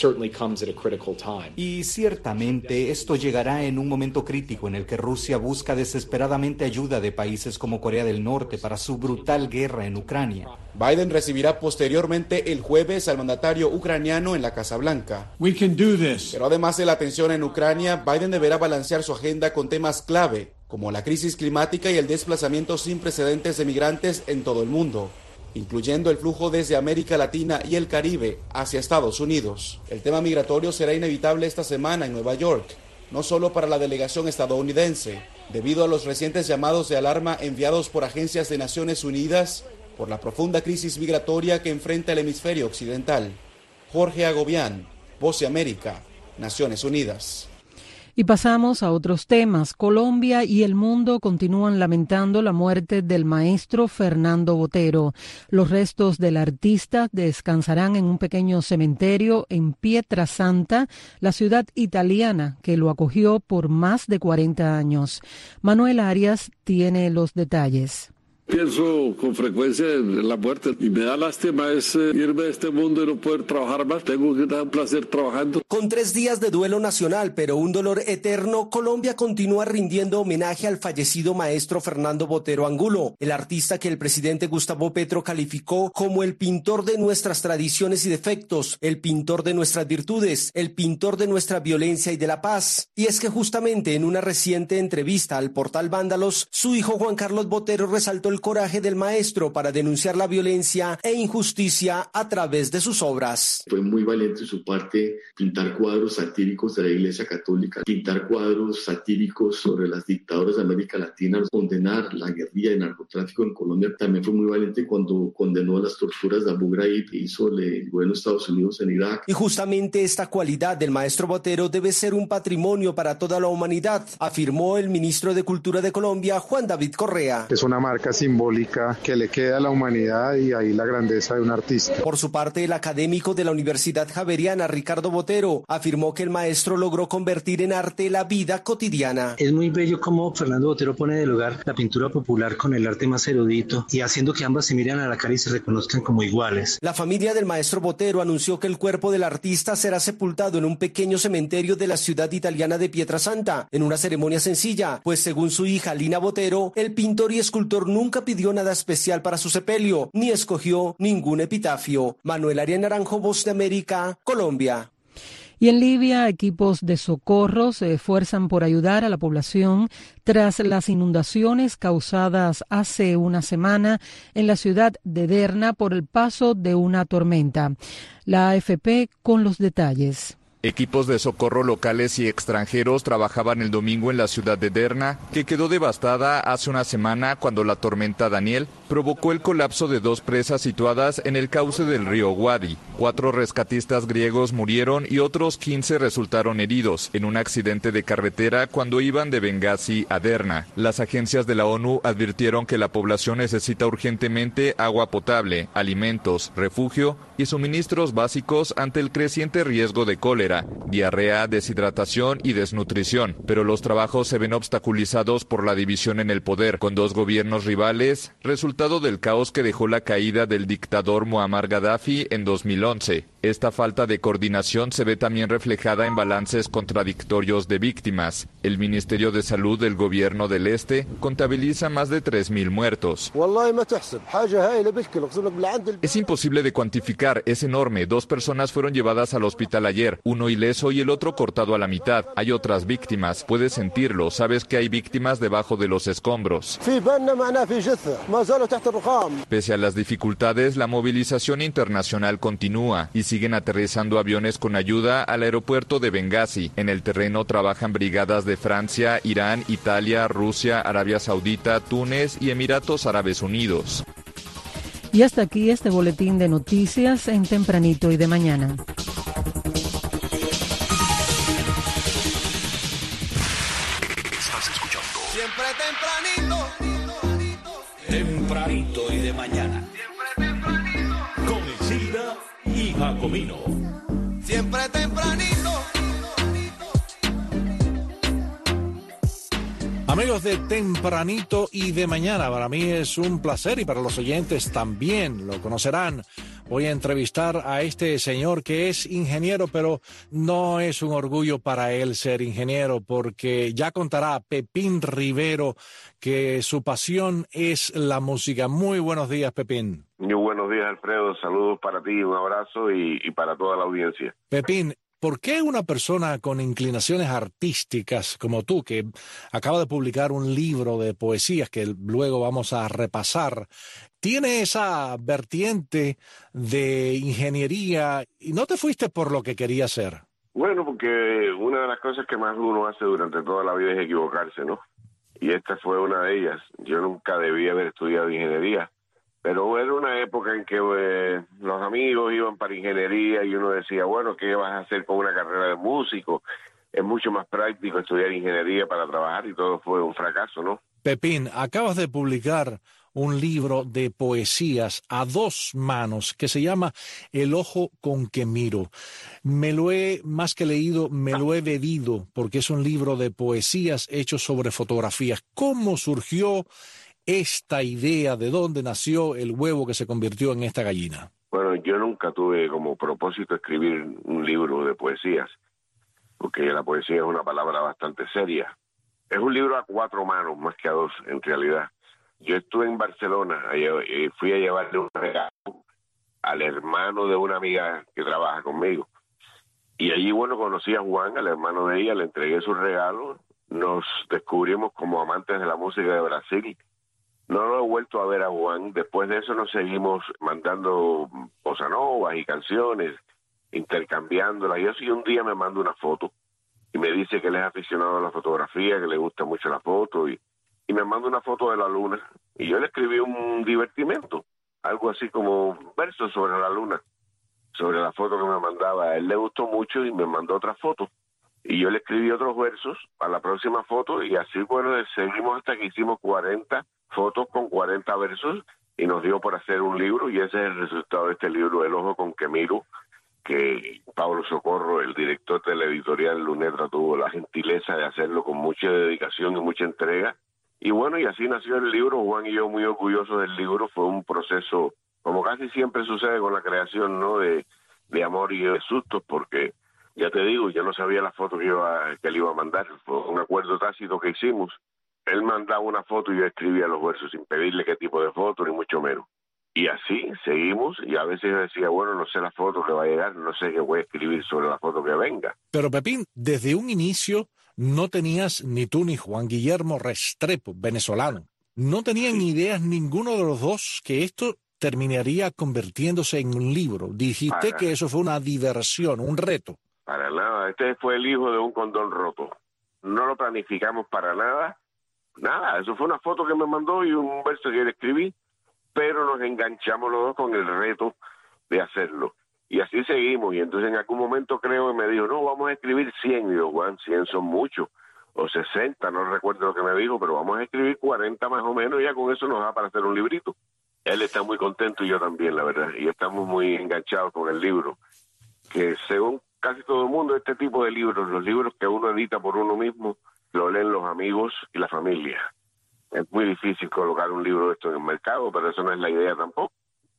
Y ciertamente esto llegará en un momento crítico en el que Rusia busca desesperadamente ayuda de países como Corea del Norte para su brutal guerra en Ucrania. Biden recibirá posteriormente el jueves al mandatario ucraniano en la Casa Blanca. Pero además de la tensión en Ucrania, Biden deberá balancear su agenda con temas clave, como la crisis climática y el desplazamiento sin precedentes de migrantes en todo el mundo, incluyendo el flujo desde América Latina y el Caribe hacia Estados Unidos. El tema migratorio será inevitable esta semana en Nueva York, no solo para la delegación estadounidense, debido a los recientes llamados de alarma enviados por agencias de Naciones Unidas por la profunda crisis migratoria que enfrenta el hemisferio occidental. Jorge Agobián, Voz de América, Naciones Unidas. Y pasamos a otros temas. Colombia y el mundo continúan lamentando la muerte del maestro Fernando Botero. Los restos del artista descansarán en un pequeño cementerio en Pietrasanta, la ciudad italiana que lo acogió por más de cuarenta años. Manuel Arias tiene los detalles. Pienso con frecuencia en la muerte y me da lástima es eh, irme de este mundo y no poder trabajar más. Tengo que dar un placer trabajando. Con tres días de duelo nacional, pero un dolor eterno, Colombia continúa rindiendo homenaje al fallecido maestro Fernando Botero Angulo, el artista que el presidente Gustavo Petro calificó como el pintor de nuestras tradiciones y defectos, el pintor de nuestras virtudes, el pintor de nuestra violencia y de la paz. Y es que justamente en una reciente entrevista al portal Vándalos, su hijo Juan Carlos Botero resaltó el coraje del maestro para denunciar la violencia e injusticia a través de sus obras. Fue muy valiente de su parte pintar cuadros satíricos de la Iglesia Católica, pintar cuadros satíricos sobre las dictaduras de América Latina, condenar la guerrilla de narcotráfico en Colombia. También fue muy valiente cuando condenó las torturas de Abu Ghraib que hizo el gobierno de Estados Unidos en Irak. Y justamente esta cualidad del maestro Botero debe ser un patrimonio para toda la humanidad, afirmó el ministro de Cultura de Colombia, Juan David Correa. Es una marca simbólica que le queda a la humanidad y ahí la grandeza de un artista. Por su parte, el académico de la Universidad Javeriana, Ricardo Botero, afirmó que el maestro logró convertir en arte la vida cotidiana. Es muy bello cómo Fernando Botero pone de lugar la pintura popular con el arte más erudito y haciendo que ambas se miren a la cara y se reconozcan como iguales. La familia del maestro Botero anunció que el cuerpo del artista será sepultado en un pequeño cementerio de la ciudad italiana de Pietrasanta, en una ceremonia sencilla, pues según su hija Lina Botero, el pintor y escultor nunca pidió nada especial para su sepelio, ni escogió ningún epitafio. Manuel Arias Naranjo, Voz de América, Colombia. Y en Libia, equipos de socorro se esfuerzan por ayudar a la población tras las inundaciones causadas hace una semana en la ciudad de Derna por el paso de una tormenta. La A F P con los detalles. Equipos de socorro locales y extranjeros trabajaban el domingo en la ciudad de Derna, que quedó devastada hace una semana cuando la tormenta Daniel provocó el colapso de dos presas situadas en el cauce del río Wadi. Cuatro rescatistas griegos murieron y otros quince resultaron heridos en un accidente de carretera cuando iban de Bengasi a Derna. Las agencias de la ONU advirtieron que la población necesita urgentemente agua potable, alimentos, refugio y suministros básicos ante el creciente riesgo de cólera, diarrea, deshidratación y desnutrición, pero los trabajos se ven obstaculizados por la división en el poder, con dos gobiernos rivales, resultado del caos que dejó la caída del dictador Muammar Gaddafi en dos mil once. Esta falta de coordinación se ve también reflejada en balances contradictorios de víctimas. El Ministerio de Salud del Gobierno del Este contabiliza más de tres mil muertos. Es imposible de cuantificar, es enorme. Dos personas fueron llevadas al hospital ayer, uno uno ileso y el otro cortado a la mitad. Hay otras víctimas, puedes sentirlo, sabes que hay víctimas debajo de los escombros. Pese a las dificultades, la movilización internacional continúa y siguen aterrizando aviones con ayuda al aeropuerto de Bengasi. En el terreno trabajan brigadas de Francia, Irán, Italia, Rusia, Arabia Saudita, Túnez y Emiratos Árabes Unidos. Y hasta aquí este boletín de noticias en Tempranito y de Mañana. Estás escuchando siempre tempranito, tempranito y de mañana. Siempre tempranito. Con Isilda y Jacomino. Siempre tempranito. Amigos de Tempranito y de Mañana, para mí es un placer y para los oyentes también, lo conocerán. Voy a entrevistar a este señor que es ingeniero, pero no es un orgullo para él ser ingeniero, porque ya contará Pepín Rivero que su pasión es la música. Muy buenos días, Pepín. Muy buenos días, Alfredo. Saludos para ti, un abrazo y, y para toda la audiencia. Pepín, ¿por qué una persona con inclinaciones artísticas como tú, que acaba de publicar un libro de poesías que luego vamos a repasar, tiene esa vertiente de ingeniería y no te fuiste por lo que quería hacer? Bueno, porque una de las cosas que más uno hace durante toda la vida es equivocarse, ¿no? Y esta fue una de ellas. Yo nunca debí haber estudiado ingeniería. Pero era una época en que eh, los amigos iban para ingeniería y uno decía, bueno, ¿qué vas a hacer con una carrera de músico? Es mucho más práctico estudiar ingeniería para trabajar y todo fue un fracaso, ¿no? Pepín, acabas de publicar un libro de poesías a dos manos que se llama El ojo con que miro. Me lo he, más que leído, me lo he bebido porque es un libro de poesías hechos sobre fotografías. ¿Cómo surgió esta idea? ¿De dónde nació el huevo que se convirtió en esta gallina? Bueno, yo nunca tuve como propósito escribir un libro de poesías, porque la poesía es una palabra bastante seria. Es un libro a cuatro manos, más que a dos, en realidad. Yo estuve en Barcelona, y fui a llevarle un regalo al hermano de una amiga que trabaja conmigo. Y allí, bueno, conocí a Juan, al hermano de ella, le entregué su regalo. Nos descubrimos como amantes de la música de Brasil. No lo he vuelto a ver a Juan. Después de eso nos seguimos mandando bossa novas y canciones, intercambiándolas. Y así un día me manda una foto y me dice que él es aficionado a la fotografía, que le gusta mucho la foto, y, y me manda una foto de la luna. Y yo le escribí un divertimento, algo así como versos sobre la luna, sobre la foto que me mandaba. A él le gustó mucho y me mandó otra foto. Y yo le escribí otros versos a la próxima foto y así, bueno, seguimos hasta que hicimos cuarenta fotos con cuarenta versos y nos dio por hacer un libro, y ese es el resultado de este libro, El ojo con que miro, que Pablo Socorro, el director de la editorial Lunetra, tuvo la gentileza de hacerlo con mucha dedicación y mucha entrega. Y bueno, y así nació el libro. Juan y yo muy orgullosos del libro. Fue un proceso, como casi siempre sucede con la creación, ¿no?, de, de amor y de sustos, porque ya te digo, yo no sabía la foto que, iba, que le iba a mandar. Fue un acuerdo tácito que hicimos. Él mandaba una foto y yo escribía los versos sin pedirle qué tipo de foto, ni mucho menos. Y así seguimos, y a veces yo decía, bueno, no sé la foto que va a llegar, no sé qué voy a escribir sobre la foto que venga. Pero Pepín, desde un inicio no tenías, ni tú ni Juan Guillermo Restrepo, venezolano, no tenían sí. ideas ninguno de los dos que esto terminaría convirtiéndose en un libro. Dijiste para, que eso fue una diversión, un reto. Para nada, este fue el hijo de un condón roto. No lo planificamos para nada, nada, eso fue una foto que me mandó y un verso que le escribí, pero nos enganchamos los dos con el reto de hacerlo. Y así seguimos, y entonces en algún momento creo que me dijo, no, vamos a escribir cien, y yo, Juan, cien son muchos, o sesenta, no recuerdo lo que me dijo, pero vamos a escribir cuarenta más o menos, y ya con eso nos da para hacer un librito. Él está muy contento y yo también, la verdad, y estamos muy enganchados con el libro, que según casi todo el mundo, este tipo de libros, los libros que uno edita por uno mismo, lo leen los amigos y la familia. Es muy difícil colocar un libro de esto en el mercado, pero eso no es la idea tampoco.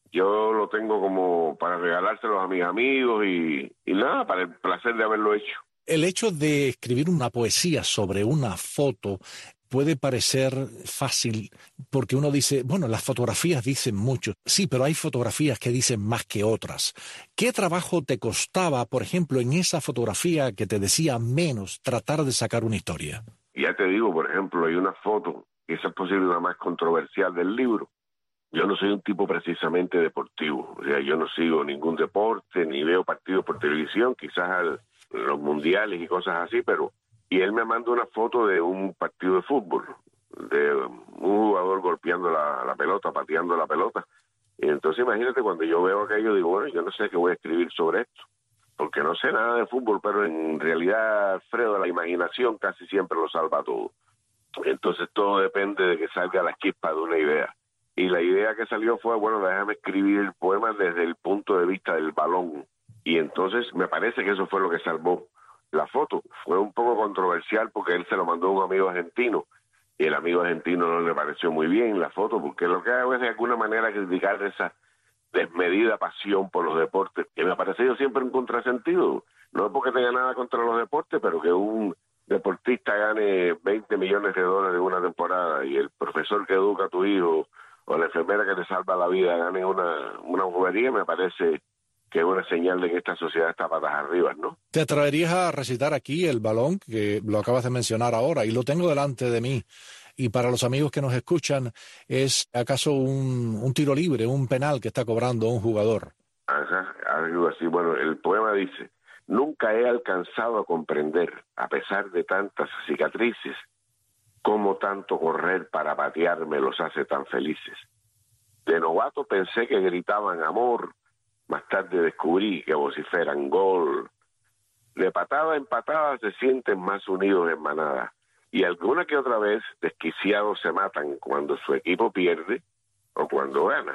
Yo lo tengo como para regalárselos a mis amigos y, y nada, para el placer de haberlo hecho. El hecho de escribir una poesía sobre una foto puede parecer fácil porque uno dice, bueno, las fotografías dicen mucho. Sí, pero hay fotografías que dicen más que otras. ¿Qué trabajo te costaba, por ejemplo, en esa fotografía que te decía menos, tratar de sacar una historia? Ya te digo, por ejemplo, hay una foto, que esa es posible la más controversial del libro. Yo no soy un tipo precisamente deportivo, o sea, yo no sigo ningún deporte, ni veo partidos por televisión, quizás al, los mundiales y cosas así, pero... Y él me manda una foto de un partido de fútbol, de un jugador golpeando la, la pelota, pateando la pelota. Y entonces imagínate, cuando yo veo aquello, digo, bueno, yo no sé qué voy a escribir sobre esto, porque no sé nada de fútbol, pero en realidad, Alfredo, la imaginación casi siempre lo salva todo. Entonces todo depende de que salga la chispa de una idea. Y la idea que salió fue, bueno, déjame escribir el poema desde el punto de vista del balón. Y entonces me parece que eso fue lo que salvó la foto. Fue un poco controversial porque él se lo mandó a un amigo argentino y el amigo argentino no le pareció muy bien la foto, porque lo que hago es de alguna manera criticar esa desmedida pasión por los deportes, que me ha parecido siempre un contrasentido. No es porque tenga nada contra los deportes, pero que un deportista gane veinte millones de dólares en una temporada y el profesor que educa a tu hijo o la enfermera que te salva la vida gane una, una bobería, me parece que es una señal de que esta sociedad está patas arriba, ¿no? ¿Te atreverías a recitar aquí el balón, que lo acabas de mencionar ahora, y lo tengo delante de mí? Y para los amigos que nos escuchan, ¿es acaso un, un tiro libre, un penal que está cobrando un jugador? Ajá, algo así. Bueno, el poema dice: nunca he alcanzado a comprender, a pesar de tantas cicatrices, cómo tanto correr para patearme los hace tan felices. De novato pensé que gritaban amor, más tarde descubrí que vociferan gol. De patada en patada se sienten más unidos en manada, y alguna que otra vez desquiciados se matan cuando su equipo pierde o cuando gana.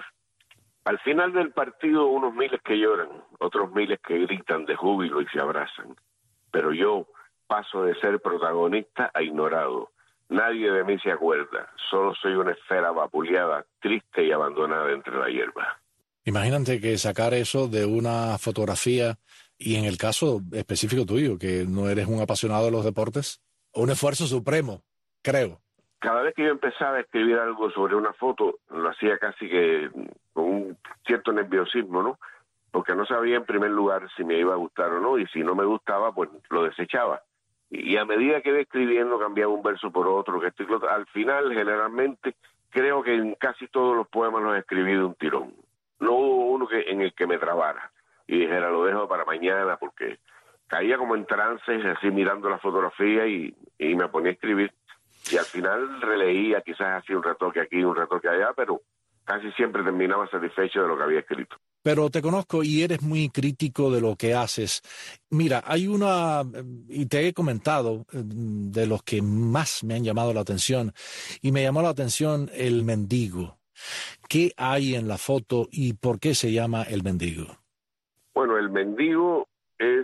Al final del partido, unos miles que lloran, otros miles que gritan de júbilo y se abrazan. Pero yo paso de ser protagonista a ignorado. Nadie de mí se acuerda, solo soy una esfera vapuleada, triste y abandonada entre la hierba. Imagínate que sacar eso de una fotografía, y en el caso específico tuyo, que no eres un apasionado de los deportes, un esfuerzo supremo, creo. Cada vez que yo empezaba a escribir algo sobre una foto, lo hacía casi que con un cierto nerviosismo, ¿no? Porque no sabía en primer lugar si me iba a gustar o no, y si no me gustaba, pues lo desechaba. Y a medida que iba escribiendo, cambiaba un verso por otro, que esto y lo otro. Al final, generalmente, creo que en casi todos los poemas los escribí de un tirón. No hubo uno que, en el que me trabara y dijera, lo dejo para mañana, porque caía como en trance, así mirando la fotografía y, y me ponía a escribir. Y al final releía, quizás hacía un retoque aquí, un retoque allá, pero casi siempre terminaba satisfecho de lo que había escrito. Pero te conozco y eres muy crítico de lo que haces. Mira, hay una, y te he comentado, de los que más me han llamado la atención, y me llamó la atención el mendigo. ¿Qué hay en la foto y por qué se llama El Mendigo? Bueno, El Mendigo es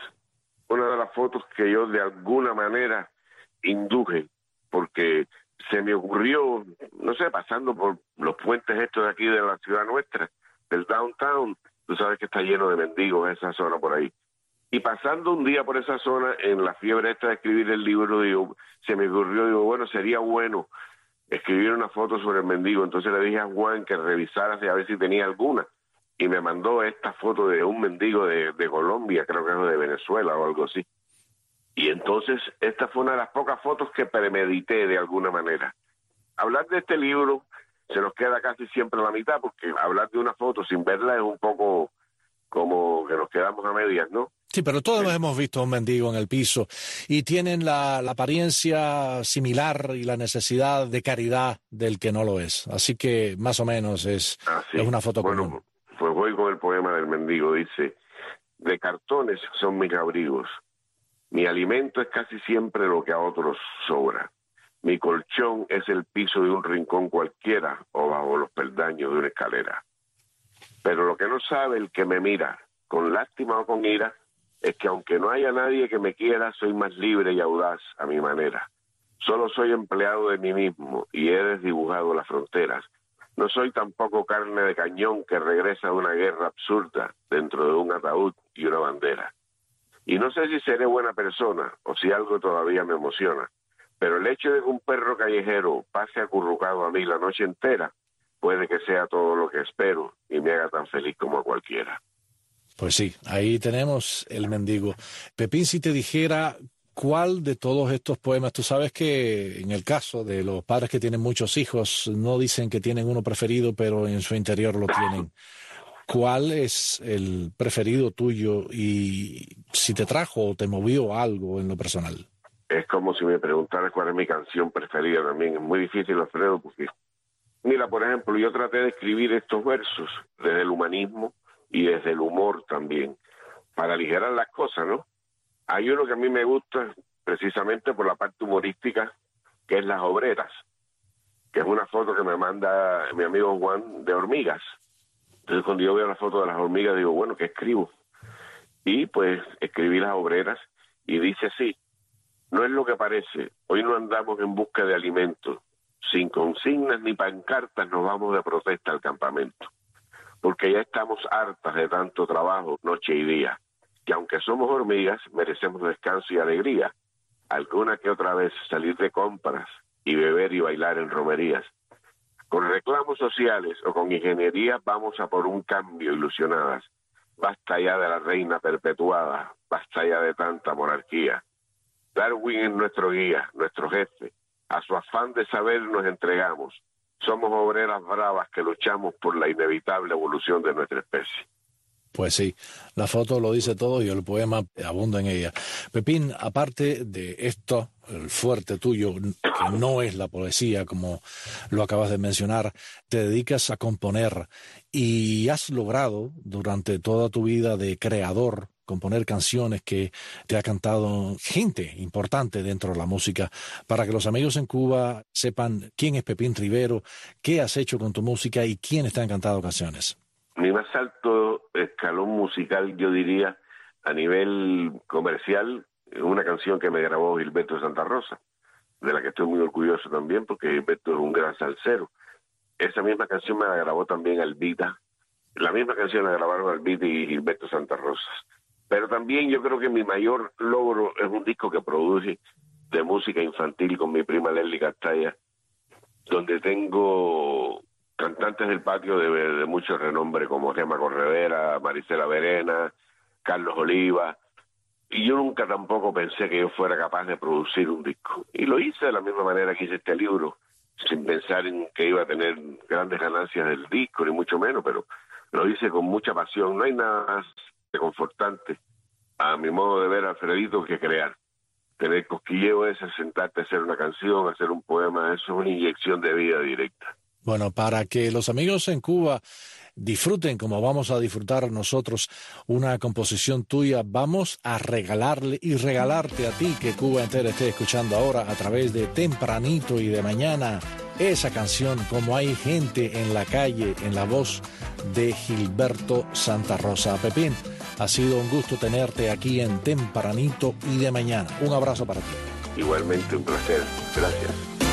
una de las fotos que yo de alguna manera induje, porque se me ocurrió, no sé, pasando por los puentes estos de aquí de la ciudad nuestra, del downtown, tú sabes que está lleno de mendigos esa zona por ahí. Y pasando un día por esa zona, en la fiebre esta de escribir el libro, digo, se me ocurrió, digo, bueno, sería bueno escribir una foto sobre el mendigo. Entonces le dije a Juan que revisara a ver si tenía alguna, y me mandó esta foto de un mendigo de, de Colombia, creo que es de Venezuela o algo así. Y entonces esta fue una de las pocas fotos que premedité de alguna manera. Hablar de este libro se nos queda casi siempre a la mitad, porque hablar de una foto sin verla es un poco como que nos quedamos a medias, ¿no? Sí, pero todos sí. hemos visto a un mendigo en el piso y tienen la, la apariencia similar y la necesidad de caridad del que no lo es. Así que más o menos es, ah, sí. es una foto bueno, común. Pues voy con el poema del mendigo. Dice: de cartones son mis abrigos, mi alimento es casi siempre lo que a otros sobra. Mi colchón es el piso de un rincón cualquiera o bajo los peldaños de una escalera. Pero lo que no sabe el que me mira, con lástima o con ira, es que aunque no haya nadie que me quiera, soy más libre y audaz a mi manera. Solo soy empleado de mí mismo y he desdibujado las fronteras. No soy tampoco carne de cañón que regresa de una guerra absurda dentro de un ataúd y una bandera. Y no sé si seré buena persona o si algo todavía me emociona, Pero el hecho de que un perro callejero pase acurrucado a mí la noche entera, puede que sea todo lo que espero y me haga tan feliz como a cualquiera. Pues sí, ahí tenemos el mendigo. Pepín, si te dijera cuál de todos estos poemas, tú sabes que en el caso de los padres que tienen muchos hijos, no dicen que tienen uno preferido, pero en su interior lo tienen. ¿Cuál es el preferido tuyo y si te trajo o te movió algo en lo personal? Es como si me preguntaras cuál es mi canción preferida también. Es muy difícil, Alfredo, porque mira, por ejemplo, yo traté de escribir estos versos desde el humanismo y desde el humor también, para aligerar las cosas, ¿no? Hay uno que a mí me gusta precisamente por la parte humorística, que es Las Obreras, que es una foto que me manda mi amigo Juan de hormigas. Entonces cuando yo veo la foto de las hormigas digo, bueno, ¿qué escribo? Y pues escribí Las Obreras y dice así: no es lo que parece, hoy no andamos en busca de alimentos, sin consignas ni pancartas nos vamos de protesta al campamento, porque ya estamos hartas de tanto trabajo noche y día, que aunque somos hormigas merecemos descanso y alegría, alguna que otra vez salir de compras y beber y bailar en romerías. Con reclamos sociales o con ingeniería vamos a por un cambio ilusionadas. Basta ya de la reina perpetuada, basta ya de tanta monarquía. Darwin es nuestro guía, nuestro jefe. A su afán de saber nos entregamos. Somos obreras bravas que luchamos por la inevitable evolución de nuestra especie. Pues sí, la foto lo dice todo y el poema abunda en ella. Pepín, aparte de esto, el fuerte tuyo, que no es la poesía, como lo acabas de mencionar, te dedicas a componer y has logrado durante toda tu vida de creador componer canciones que te ha cantado gente importante dentro de la música. Para que los amigos en Cuba sepan quién es Pepín Rivero, qué has hecho con tu música y quiénes te han cantado canciones. Mi más alto escalón musical, yo diría, a nivel comercial, es una canción que me grabó Gilberto Santa Rosa, de la que estoy muy orgulloso también, porque Gilberto es un gran salsero. Esa misma canción me la grabó también Albita. La misma canción la grabaron Albita y Gilberto Santa Rosa. Pero también yo creo que mi mayor logro es un disco que produje de música infantil con mi prima Leslie Castalla, donde tengo cantantes del patio de, de mucho renombre como Gemma Corredera, Marisela Verena, Carlos Oliva, y yo nunca tampoco pensé que yo fuera capaz de producir un disco. Y lo hice de la misma manera que hice este libro, sin pensar en que iba a tener grandes ganancias del disco, ni mucho menos, pero lo hice con mucha pasión. No hay nada más reconfortante, a mi modo de ver, Alfredito, que crear. Tener cosquilleo ese, sentarte a hacer una canción, hacer un poema, eso es una inyección de vida directa. Bueno, para que los amigos en Cuba disfruten como vamos a disfrutar nosotros una composición tuya, vamos a regalarle y regalarte a ti que Cuba entera esté escuchando ahora a través de Tempranito y de Mañana esa canción Como hay gente en la calle, en la voz de Gilberto Santa Rosa. Pepín, ha sido un gusto tenerte aquí en Tempranito y de Mañana. Un abrazo para ti. Igualmente un placer. Gracias.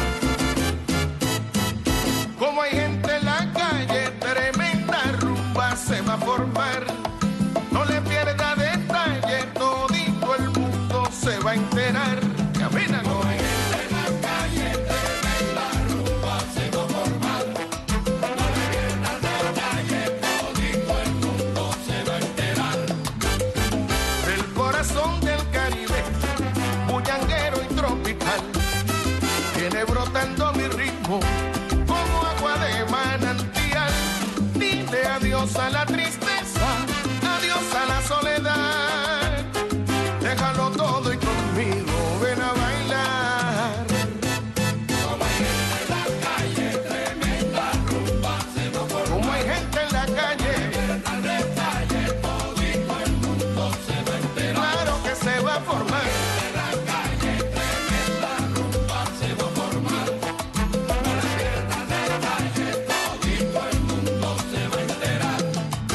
Como hay gente en la calle, tremenda rumba se va a formar. No le pierda detalle, todito el mundo se va a enterar. Camina, no hay gente en la calle, tremenda rumba se va a formar. No le pierda detalle, todito el mundo se va a enterar. El corazón del Caribe, bullanguero y tropical, viene brotando mi ritmo de manantial. Dile adiós a la tristeza, adiós a la soledad. Déjalo todo y conmigo ven a bailar. Como hay gente en la calle, tremenda rumba se va a formar. Como hay gente en la calle, al detalle, todito el mundo se va a enterar. Claro que se va a formar. En la calle, tremenda rumba se va a formar. No le pierdas detalle, todito el mundo se va a enterar.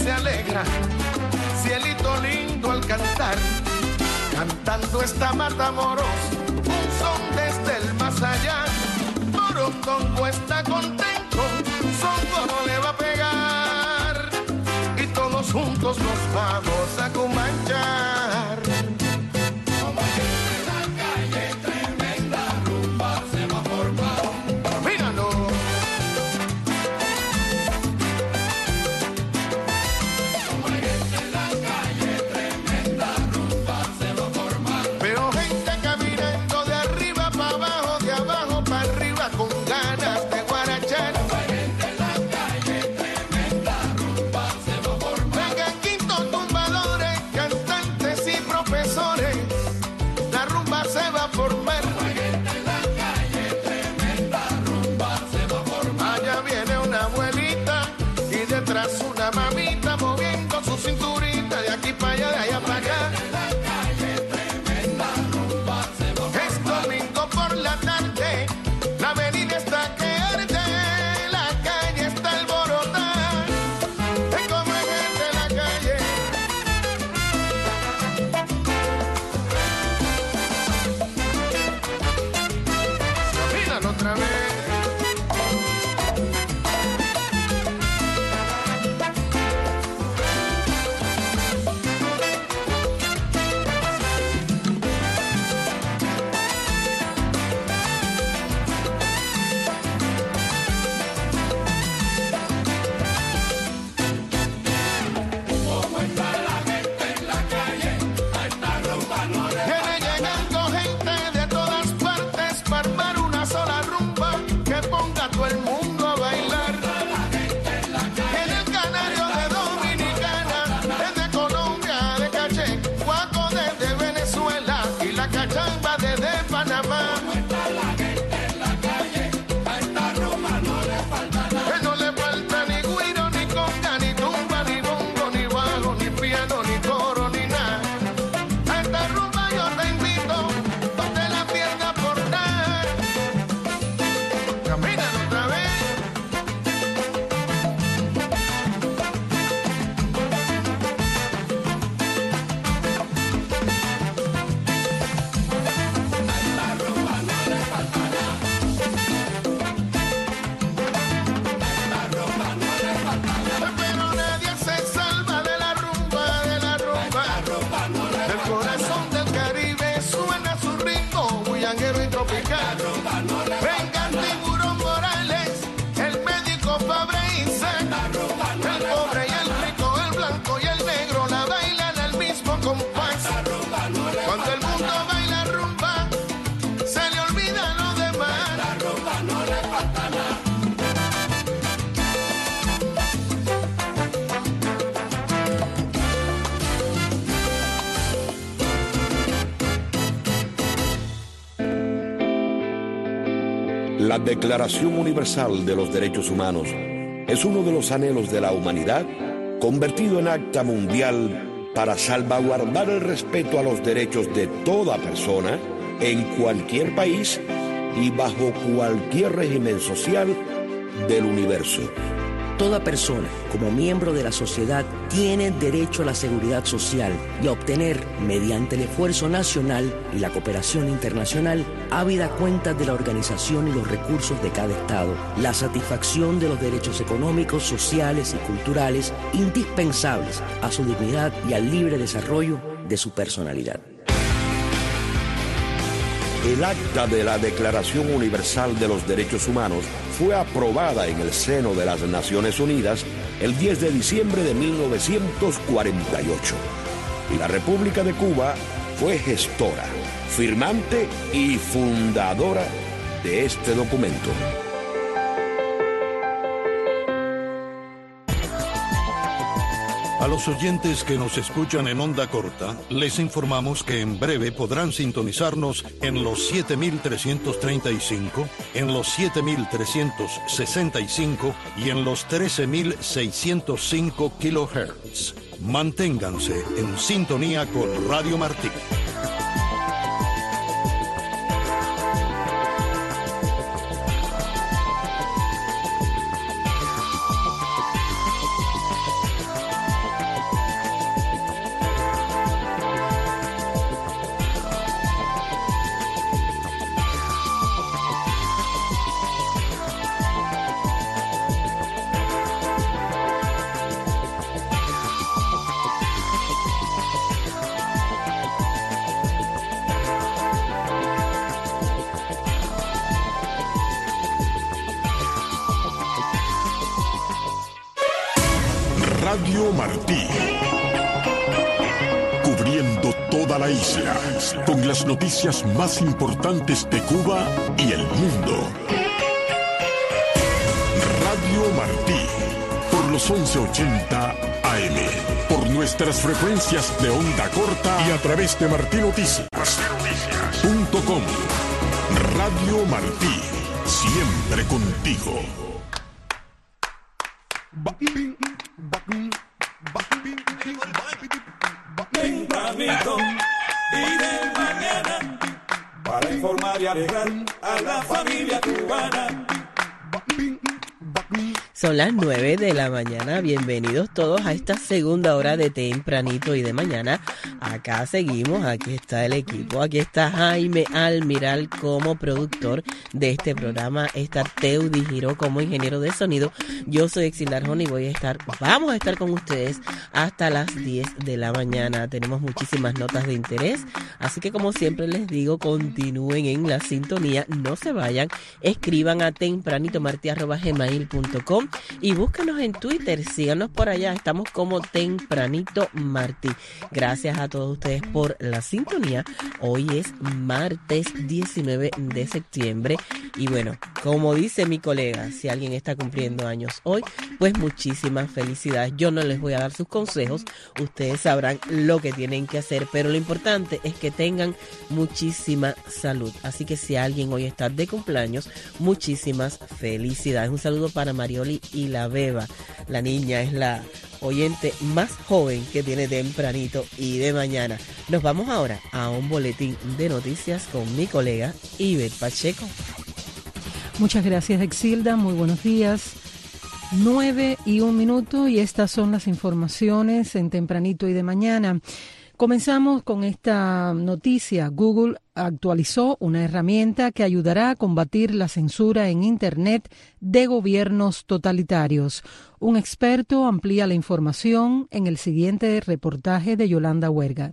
se alegra, cielito lindo al cantar, cantando esta Matamoros, un son desde el más allá. Morontongo está contento, son no le va a pegar, y todos juntos nos vamos a cumanchar. Una mamita moviendo su cinturita de aquí para allá, de allá para acá. Es domingo por la tarde, la avenida está que arde, la calle está alborotada, es como hay gente en la calle. Míralo otra vez. La Declaración Universal de los Derechos Humanos es uno de los anhelos de la humanidad convertido en acta mundial para salvaguardar el respeto a los derechos de toda persona en cualquier país y bajo cualquier régimen social del universo. Toda persona, como miembro de la sociedad, tiene derecho a la seguridad social y a obtener, mediante el esfuerzo nacional y la cooperación internacional, ávida cuenta de la organización y los recursos de cada Estado, la satisfacción de los derechos económicos, sociales y culturales indispensables a su dignidad y al libre desarrollo de su personalidad. El acta de la Declaración Universal de los Derechos Humanos fue aprobada en el seno de las Naciones Unidas el diez de diciembre de mil novecientos cuarenta y ocho. Y la República de Cuba fue gestora, firmante y fundadora de este documento. A los oyentes que nos escuchan en onda corta, les informamos que en breve podrán sintonizarnos en los siete mil trescientos treinta y cinco, en los siete mil trescientos sesenta y cinco y en los trece mil seiscientos cinco kilohertz. Manténganse en sintonía con Radio Martí. Radio Martí. Cubriendo toda la isla con las noticias más importantes de Cuba y el mundo. Radio Martí, por los once ochenta A M, por nuestras frecuencias de onda corta y a través de martí noticias punto com. Radio Martí, siempre contigo. Tempranito y de mañana, para informar y alegrar a la familia cubana. Son las nueve de la mañana, bienvenidos todos a esta segunda hora de Tempranito y de Mañana. Acá seguimos, aquí está el equipo, aquí está Jaime Almiral como productor de este programa, está Teudi Giró como ingeniero de sonido. Yo soy Exildar Jona y voy a estar, vamos a estar con ustedes hasta las diez de la mañana. Tenemos muchísimas notas de interés, así que como siempre les digo, continúen en la sintonía, no se vayan, escriban a tempranitomarti arroba gmail punto com y búsquenos en Twitter, síganos por allá, estamos como Tempranito Martí. Gracias a todos ustedes por la sintonía. Hoy es martes diecinueve de septiembre y bueno, como dice mi colega, si alguien está cumpliendo años hoy, pues muchísimas felicidades. Yo no les voy a dar sus consejos, ustedes sabrán lo que tienen que hacer, pero lo importante es que tengan muchísima salud. Así que si alguien hoy está de cumpleaños, muchísimas felicidades. Un saludo para Marioli y la Beba. La niña es la oyente más joven que tiene Tempranito y de Mañana. Nos vamos ahora a un boletín de noticias con mi colega Ivette Pacheco. Muchas gracias, Exilda. Muy buenos días. Nueve y un minuto y estas son las informaciones en Tempranito y de Mañana. Comenzamos con esta noticia. Google actualizó una herramienta que ayudará a combatir la censura en Internet de gobiernos totalitarios. Un experto amplía la información en el siguiente reportaje de Yolanda Huerga.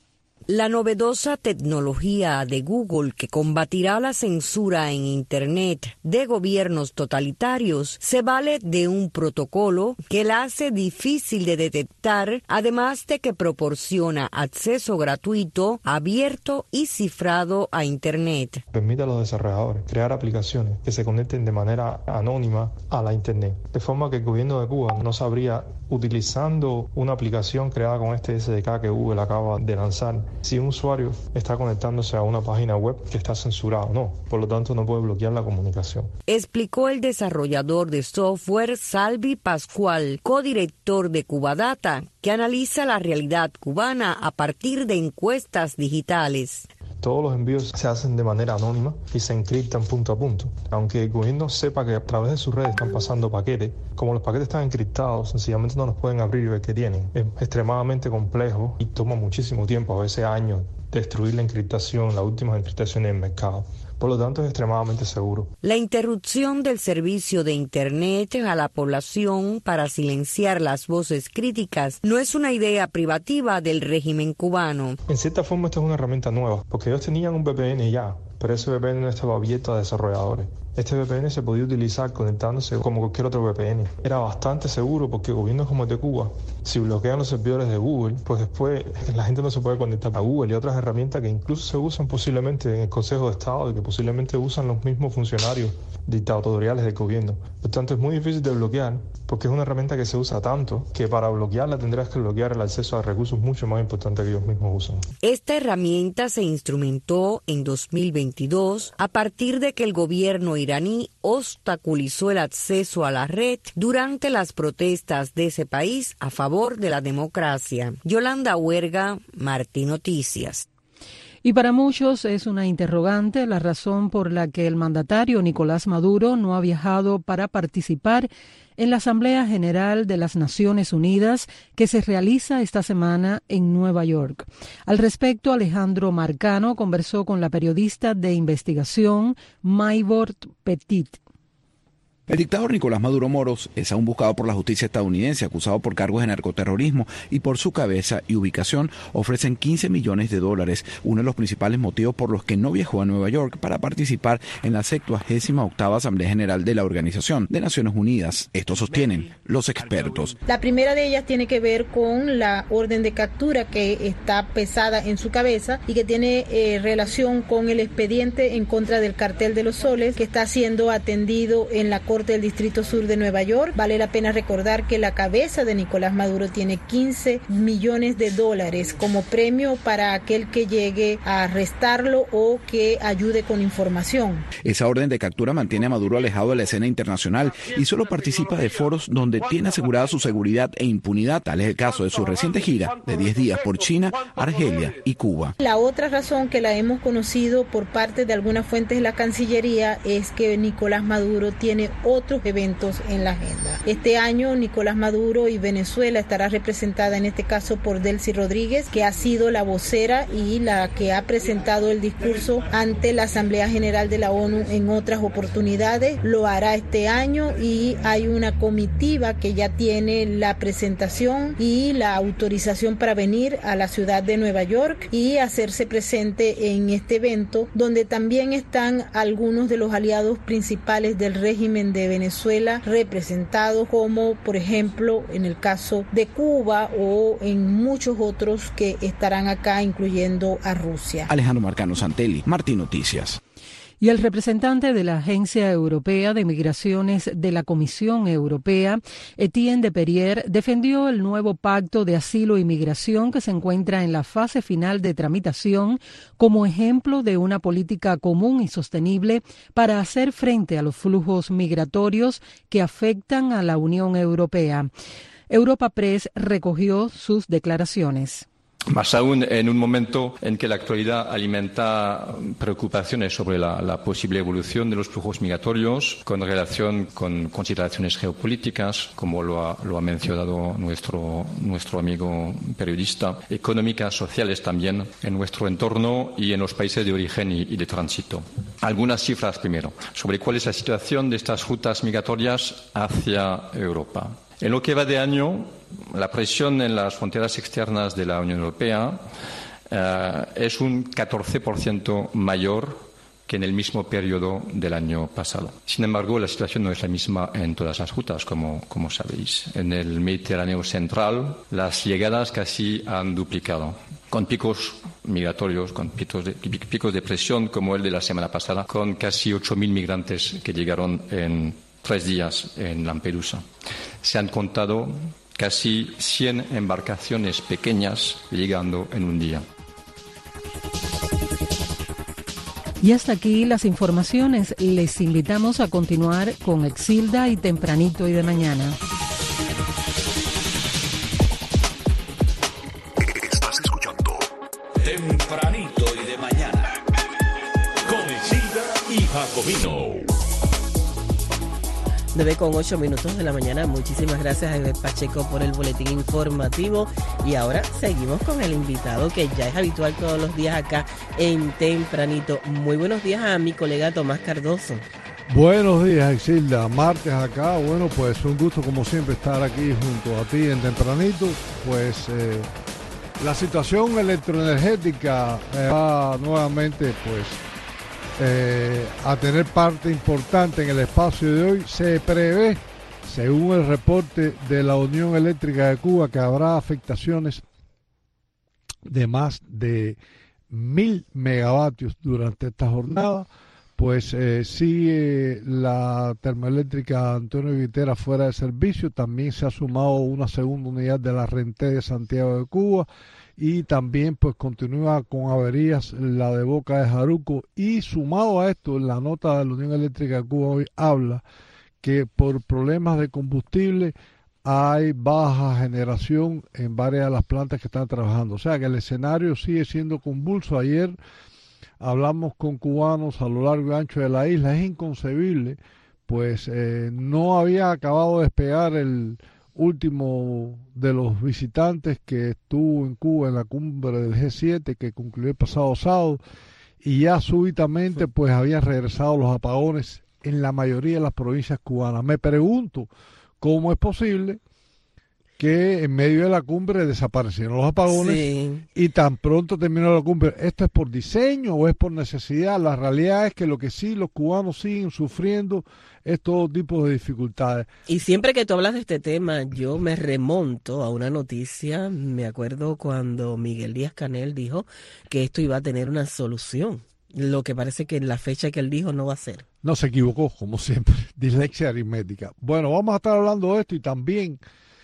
La novedosa tecnología de Google que combatirá la censura en Internet de gobiernos totalitarios se vale de un protocolo que la hace difícil de detectar, además de que proporciona acceso gratuito, abierto y cifrado a Internet. Permite a los desarrolladores crear aplicaciones que se conecten de manera anónima a la Internet, de forma que el gobierno de Cuba no sabría, utilizando una aplicación creada con este S D K que Google acaba de lanzar, si un usuario está conectándose a una página web que está censurada o no. Por lo tanto, no puede bloquear la comunicación. Explicó el desarrollador de software Salvi Pascual, codirector de Cubadata, que analiza la realidad cubana a partir de encuestas digitales. Todos los envíos se hacen de manera anónima y se encriptan punto a punto. Aunque el gobierno sepa que a través de sus redes están pasando paquetes, como los paquetes están encriptados, sencillamente no los pueden abrir y ver qué tienen. Es extremadamente complejo y toma muchísimo tiempo, a veces años, destruir la encriptación, las últimas encriptaciones en el mercado. Por lo tanto, es extremadamente seguro. La interrupción del servicio de Internet a la población para silenciar las voces críticas no es una idea privativa del régimen cubano. En cierta forma, esta es una herramienta nueva, porque ellos tenían un V P N ya, pero ese V P N no estaba abierto a desarrolladores. Este V P N se podía utilizar conectándose como cualquier otro V P N. Era bastante seguro porque gobiernos como el de Cuba, si bloquean los servidores de Google, pues después la gente no se puede conectar a Google y otras herramientas que incluso se usan posiblemente en el Consejo de Estado y que posiblemente usan los mismos funcionarios dictatoriales del gobierno. Por tanto, es muy difícil de bloquear porque es una herramienta que se usa tanto que para bloquearla tendrás que bloquear el acceso a recursos mucho más importantes que ellos mismos usan. Esta herramienta se instrumentó en dos mil veintidós a partir de que el gobierno iraní obstaculizó el acceso a la red durante las protestas de ese país a favor de la democracia. Yolanda Huerga, Martí Noticias. Y para muchos es una interrogante la razón por la que el mandatario Nicolás Maduro no ha viajado para participar en la Asamblea General de las Naciones Unidas que se realiza esta semana en Nueva York. Al respecto, Alejandro Marcano conversó con la periodista de investigación Maybord Petit. El dictador Nicolás Maduro Moros es aún buscado por la justicia estadounidense, acusado por cargos de narcoterrorismo, y por su cabeza y ubicación ofrecen quince millones de dólares, uno de los principales motivos por los que no viajó a Nueva York para participar en la sexagésima octava Asamblea General de la Organización de Naciones Unidas. Esto sostienen los expertos. La primera de ellas tiene que ver con la orden de captura que está pesada en su cabeza y que tiene eh, relación con el expediente en contra del Cartel de los Soles, que está siendo atendido en la Corte del Distrito Sur de Nueva York. Vale la pena recordar que la cabeza de Nicolás Maduro tiene quince millones de dólares como premio para aquel que llegue a arrestarlo o que ayude con información. Esa orden de captura mantiene a Maduro alejado de la escena internacional y solo participa de foros donde tiene asegurada su seguridad e impunidad. Tal es el caso de su reciente gira de diez días por China, Argelia y Cuba. La otra razón que la hemos conocido por parte de algunas fuentes de la Cancillería es que Nicolás Maduro tiene otros eventos en la agenda. Este año Nicolás Maduro y Venezuela estará representada en este caso por Delcy Rodríguez, que ha sido la vocera y la que ha presentado el discurso ante la Asamblea General de la ONU en otras oportunidades. Lo hará este año y hay una comitiva que ya tiene la presentación y la autorización para venir a la ciudad de Nueva York y hacerse presente en este evento, donde también están algunos de los aliados principales del régimen de Venezuela representados, como por ejemplo en el caso de Cuba o en muchos otros que estarán acá, incluyendo a Rusia. Alejandro Marcano Santelli, Martín Noticias. Y el representante de la Agencia Europea de Migraciones de la Comisión Europea, Etienne de Perier, defendió el nuevo pacto de asilo y migración que se encuentra en la fase final de tramitación como ejemplo de una política común y sostenible para hacer frente a los flujos migratorios que afectan a la Unión Europea. Europa Press recogió sus declaraciones. Más aún en un momento en que la actualidad alimenta preocupaciones sobre la, la posible evolución de los flujos migratorios con relación con consideraciones geopolíticas, como lo ha, lo ha mencionado nuestro, nuestro amigo periodista, económicas, sociales también en nuestro entorno y en los países de origen y, y de tránsito. Algunas cifras primero sobre cuál es la situación de estas rutas migratorias hacia Europa. En lo que va de año, la presión en las fronteras externas de la Unión Europea eh, es un catorce por ciento mayor que en el mismo periodo del año pasado. Sin embargo, la situación no es la misma en todas las rutas, como, como sabéis. En el Mediterráneo central, las llegadas casi han duplicado, con picos migratorios, con picos de, picos de presión como el de la semana pasada, con casi ocho mil migrantes que llegaron en tres días en Lampedusa. Se han contado casi cien embarcaciones pequeñas llegando en un día. Y hasta aquí las informaciones. Les invitamos a continuar con Exilda y Tempranito y de Mañana. Estás escuchando Tempranito y de Mañana con Exilda y Jacobino. nueve con ocho minutos de la mañana. Muchísimas gracias a Eber Pacheco por el boletín informativo. Y ahora seguimos con el invitado que ya es habitual todos los días acá en Tempranito. Muy buenos días a mi colega Tomás Cardoso. Buenos días, Exilda. Martes acá. Bueno, pues un gusto como siempre estar aquí junto a ti en Tempranito. Pues eh, la situación electroenergética eh, va nuevamente pues Eh, a tener parte importante en el espacio de hoy. Se prevé, según el reporte de la Unión Eléctrica de Cuba, que habrá afectaciones de más de mil megavatios durante esta jornada. Pues eh, sigue la termoeléctrica Antonio Guitera fuera de servicio. También se ha sumado una segunda unidad de la Renté de Santiago de Cuba. Y también pues continúa con averías la de Boca de Jaruco. Y sumado a esto, la nota de la Unión Eléctrica de Cuba hoy habla que por problemas de combustible hay baja generación en varias de las plantas que están trabajando. O sea que el escenario sigue siendo convulso. Ayer hablamos con cubanos a lo largo y ancho de la isla. Es inconcebible, pues eh, no había acabado de despegar el último de los visitantes que estuvo en Cuba en la cumbre del G siete que concluyó el pasado sábado, y ya súbitamente pues habían regresado los apagones en la mayoría de las provincias cubanas. Me pregunto cómo es posible que en medio de la cumbre desaparecieron los apagones sí. y tan pronto terminó la cumbre. ¿Esto es por diseño o es por necesidad? La realidad es que lo que sí los cubanos siguen sufriendo es todo tipo de dificultades. Y siempre que tú hablas de este tema, yo me remonto a una noticia. Me acuerdo cuando Miguel Díaz-Canel dijo que esto iba a tener una solución. Lo que parece que en la fecha que él dijo no va a ser. No, se equivocó, como siempre. Dislexia aritmética. Bueno, vamos a estar hablando de esto y también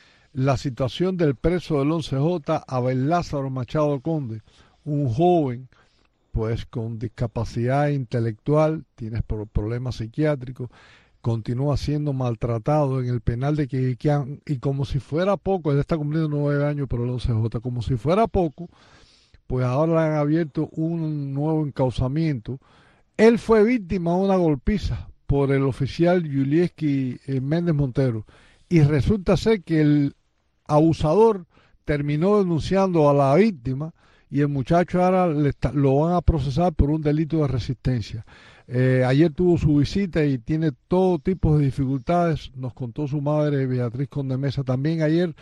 la situación del preso del once J, Abel Lázaro Machado Conde, un joven pues con discapacidad intelectual, tiene problemas psiquiátricos, continúa siendo maltratado en el penal de Quiquiquán, y como si fuera poco, él está cumpliendo nueve años por el once J, como si fuera poco, pues ahora le han abierto un nuevo encauzamiento. Él fue víctima de una golpiza por el oficial Yulieski eh, Méndez Montero, y resulta ser que el abusador terminó denunciando a la víctima y el muchacho ahora le está, lo van a procesar por un delito de resistencia. Eh, ayer tuvo su visita y tiene todo tipo de dificultades, nos contó su madre Beatriz Condemesa también ayer.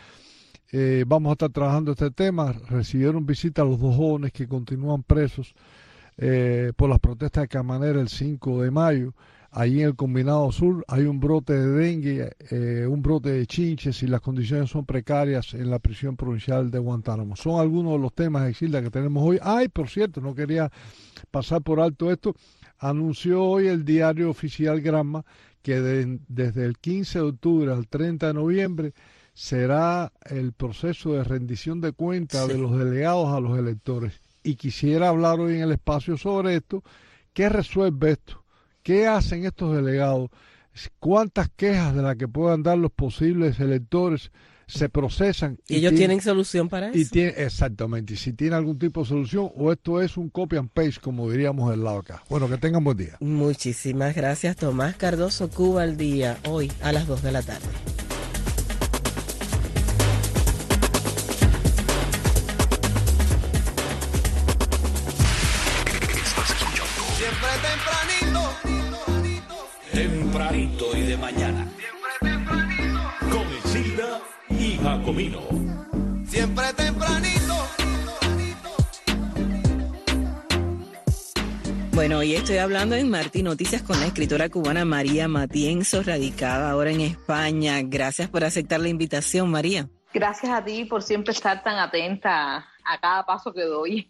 Eh, vamos a estar trabajando este tema. Recibieron visita a los dos jóvenes que continúan presos eh, por las protestas de Camanera el cinco de mayo. Allí en el Combinado Sur hay un brote de dengue, eh, un brote de chinches y las condiciones son precarias en la prisión provincial de Guantánamo. Son algunos de los temas, Exilda, que tenemos hoy. Ay, por cierto, no quería pasar por alto esto. Anunció hoy el diario oficial Granma que de, desde el quince de octubre al treinta de noviembre será el proceso de rendición de cuentas sí. de los delegados a los electores. Y quisiera hablar hoy en el espacio sobre esto. ¿Qué resuelve esto? ¿Qué hacen estos delegados? ¿Cuántas quejas de las que puedan dar los posibles electores se procesan? ¿Y, y ellos tienen, tienen solución para eso? Y tiene, exactamente. Y si tiene algún tipo de solución, o esto es un copy and paste, como diríamos del lado acá. Bueno, que tengan buen día. Muchísimas gracias, Tomás Cardoso. Cuba al día, hoy a las dos de la tarde. Tempranito y de mañana. Con Exilda y Jacomino. Siempre tempranito. Bueno, hoy estoy hablando en Martí Noticias con la escritora cubana María Matienzo, radicada ahora en España. Gracias por aceptar la invitación, María. Gracias a ti por siempre estar tan atenta a cada paso que doy.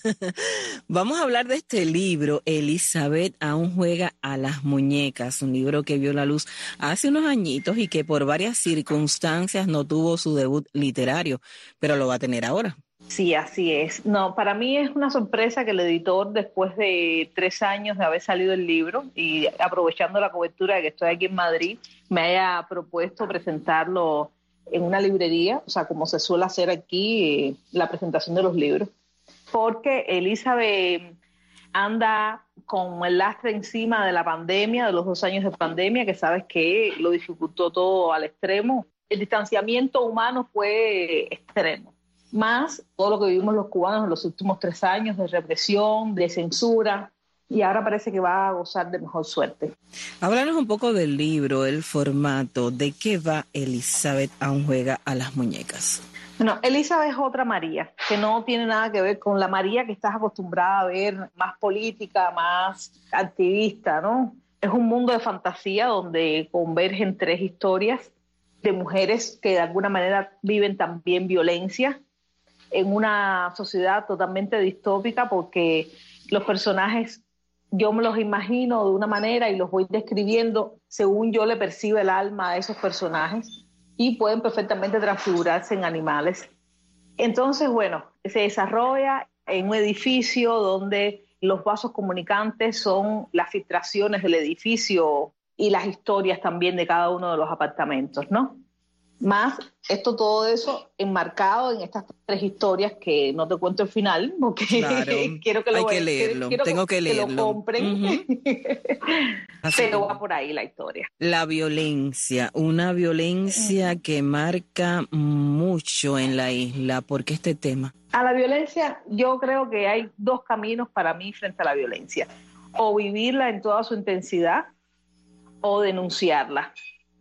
Vamos a hablar de este libro, Elizabeth aún juega a las muñecas, un libro que vio la luz hace unos añitos y que por varias circunstancias no tuvo su debut literario, pero lo va a tener ahora. Sí, así es. No, para mí es una sorpresa que el editor, después de tres años de haber salido el libro y aprovechando la cobertura de que estoy aquí en Madrid, me haya propuesto presentarlo en una librería, o sea, como se suele hacer aquí, eh, la presentación de los libros, porque Elizabeth anda con el lastre encima de la pandemia, de los dos años de pandemia, que sabes que lo dificultó todo al extremo. El distanciamiento humano fue extremo, más todo lo que vivimos los cubanos en los últimos tres años de represión, de censura, y ahora parece que va a gozar de mejor suerte. Háblanos un poco del libro, el formato, ¿de qué va Elizabeth aún juega a las muñecas? Bueno, Elizabeth es otra María, que no tiene nada que ver con la María que estás acostumbrada a ver, más política, más activista, ¿no? Es un mundo de fantasía donde convergen tres historias de mujeres que de alguna manera viven también violencia en una sociedad totalmente distópica, porque los personajes yo me los imagino de una manera y los voy describiendo según yo le percibo el alma a esos personajes y pueden perfectamente transfigurarse en animales. Entonces, bueno, se desarrolla en un edificio donde los vasos comunicantes son las filtraciones del edificio y las historias también de cada uno de los apartamentos, ¿no? Más esto, todo eso enmarcado en estas tres historias que no te cuento el final, porque claro, quiero que lo, hay que leerlo, quiero tengo que, que leerlo. Que lo compren, uh-huh. Pero va por ahí la historia. La violencia, una violencia uh-huh. que marca mucho en la isla. ¿Por qué este tema? A la violencia, yo creo que hay dos caminos para mí frente a la violencia. O vivirla en toda su intensidad, o denunciarla.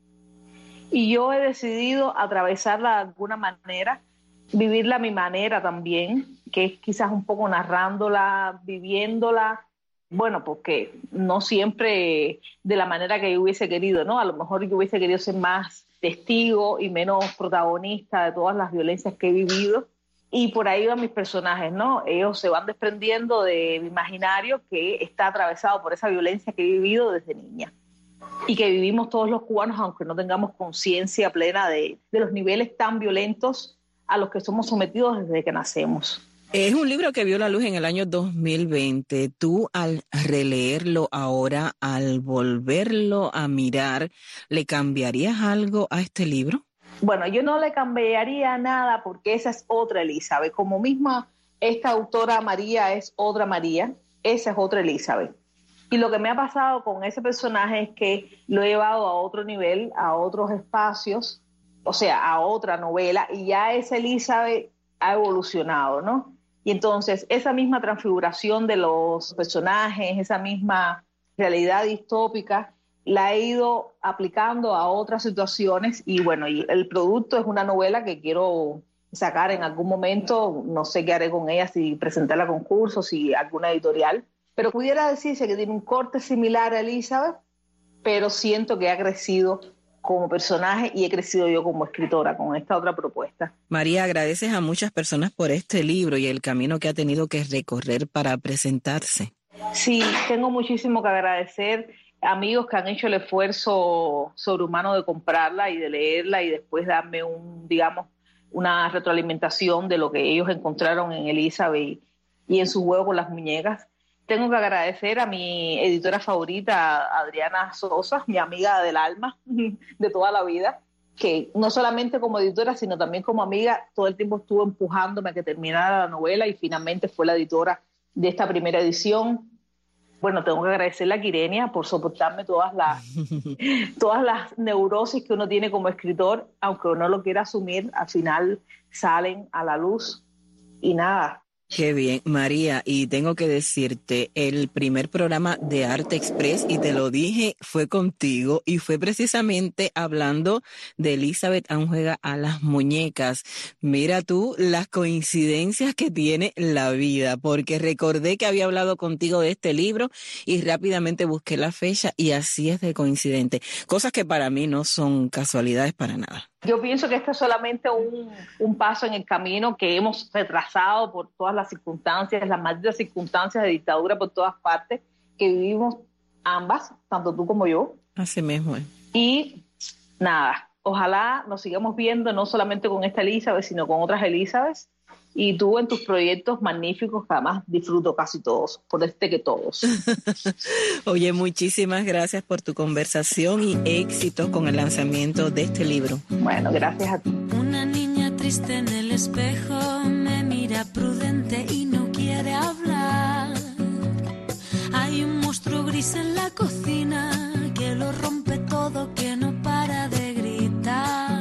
Y yo he decidido atravesarla de alguna manera, vivirla a mi manera también, que es quizás un poco narrándola, viviéndola, bueno, porque no siempre de la manera que yo hubiese querido, ¿no? A lo mejor yo hubiese querido ser más testigo y menos protagonista de todas las violencias que he vivido. Y por ahí van mis personajes, ¿no? Ellos se van desprendiendo de mi imaginario que está atravesado por esa violencia que he vivido desde niña y que vivimos todos los cubanos, aunque no tengamos conciencia plena de, de los niveles tan violentos a los que somos sometidos desde que nacemos. Es un libro que vio la luz en el año dos mil veinte. Tú, al releerlo ahora, al volverlo a mirar, ¿le cambiarías algo a este libro? Bueno, yo no le cambiaría nada porque esa es otra Elizabeth. Como misma esta autora María es otra María, esa es otra Elizabeth. Y lo que me ha pasado con ese personaje es que lo he llevado a otro nivel, a otros espacios, o sea, a otra novela, y ya esa Elizabeth ha evolucionado, ¿no? Y entonces esa misma transfiguración de los personajes, esa misma realidad distópica, la he ido aplicando a otras situaciones y bueno, y el producto es una novela que quiero sacar en algún momento, no sé qué haré con ella, si presentarla a concursos, si alguna editorial, pero pudiera decirse que tiene un corte similar a Elizabeth, pero siento que ha crecido como personaje y he crecido yo como escritora con esta otra propuesta. María, agradeces a muchas personas por este libro y el camino que ha tenido que recorrer para presentarse. Sí, tengo muchísimo que agradecer. Amigos que han hecho el esfuerzo sobrehumano de comprarla y de leerla y después darme un, digamos, una retroalimentación de lo que ellos encontraron en Elizabeth y, y en su juego con las muñecas. Tengo que agradecer a mi editora favorita, Adriana Sosa, mi amiga del alma de toda la vida, que no solamente como editora, sino también como amiga, todo el tiempo estuvo empujándome a que terminara la novela y finalmente fue la editora de esta primera edición. Bueno, tengo que agradecerle a Quirenia por soportarme todas las, todas las neurosis que uno tiene como escritor, aunque uno lo quiera asumir, al final salen a la luz y nada. Qué bien, María, y tengo que decirte, el primer programa de Arte Express, y te lo dije, fue contigo, y fue precisamente hablando de Elizabeth aún juega a las muñecas. Mira tú las coincidencias que tiene la vida, porque recordé que había hablado contigo de este libro y rápidamente busqué la fecha y así es de coincidente. Cosas que para mí no son casualidades para nada. Yo pienso que esto es solamente un, un paso en el camino que hemos retrasado por todas las circunstancias, las malditas circunstancias de dictadura por todas partes, que vivimos ambas, tanto tú como yo. Así mismo es. Y nada, ojalá nos sigamos viendo no solamente con esta Elizabeth, sino con otras Elizabeth. Y tú en tus proyectos magníficos, que además disfruto casi todos, por este que todos. Oye, muchísimas gracias por tu conversación y éxitos con el lanzamiento de este libro. Bueno, gracias a ti. Una niña triste en el espejo me mira prudente y no quiere hablar. Hay un monstruo gris en la cocina que lo rompe todo, que no para de gritar.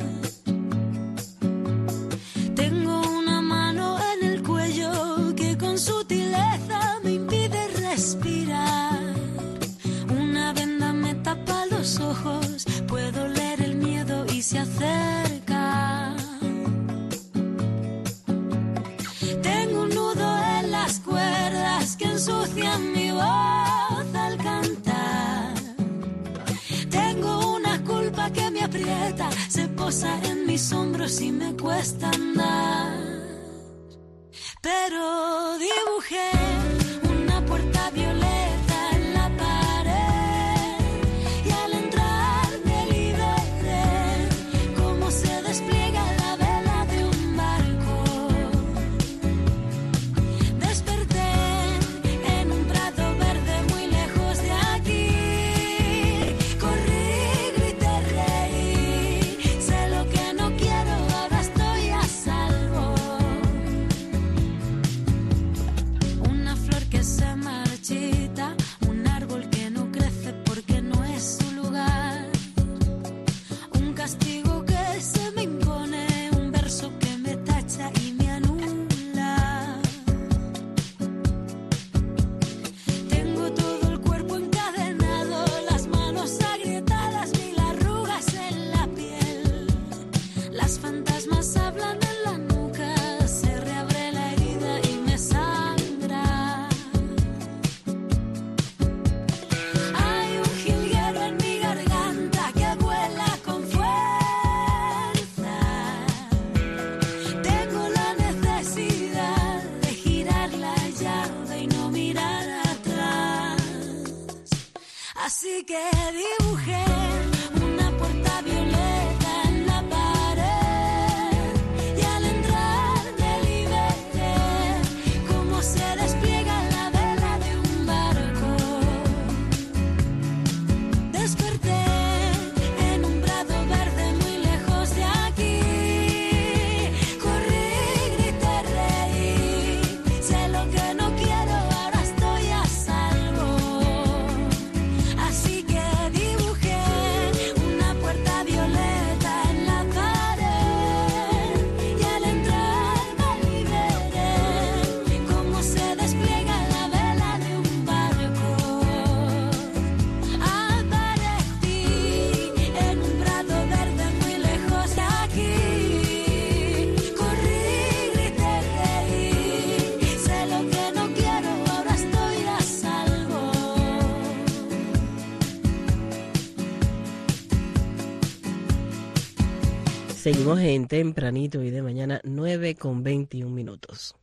Sutileza me impide respirar. Una venda me tapa los ojos. Puedo leer el miedo y se acerca. Tengo un nudo en las cuerdas que ensucian mi voz al cantar. Tengo una culpa que me aprieta, se posa en mis hombros y me cuesta andar. Pero dibujé una puerta violeta en la pared y al entrar me liberé cómo se despliega la vela de un barco. Desperté en un prado verde muy lejos de aquí. Corrí, grité, reí, sé lo que no quiero, ahora estoy a salvo. Una flor Así que dibujé una puerta violeta en la pared y al entrar me liberé como se despliega la vela de un barco. Desperté en un prado verde muy lejos de aquí. Corrí, grité, reí. Sé lo que no quiero, ahora estoy a salvo. Así que dibujé una puerta violeta en la pared y al entrar me liberé como se despliega la vela de un barco. Aparecí en un prado verde muy lejos de aquí. Corrí, grité, reí. Sé lo que no quiero, ahora estoy a salvo. Seguimos en Tempranito y de mañana, nueve con veintiún minutos.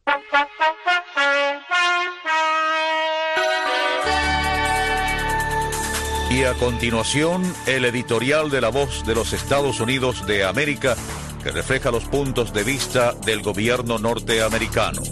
Y a continuación, el editorial de La Voz de los Estados Unidos de América, que refleja los puntos de vista del gobierno norteamericano.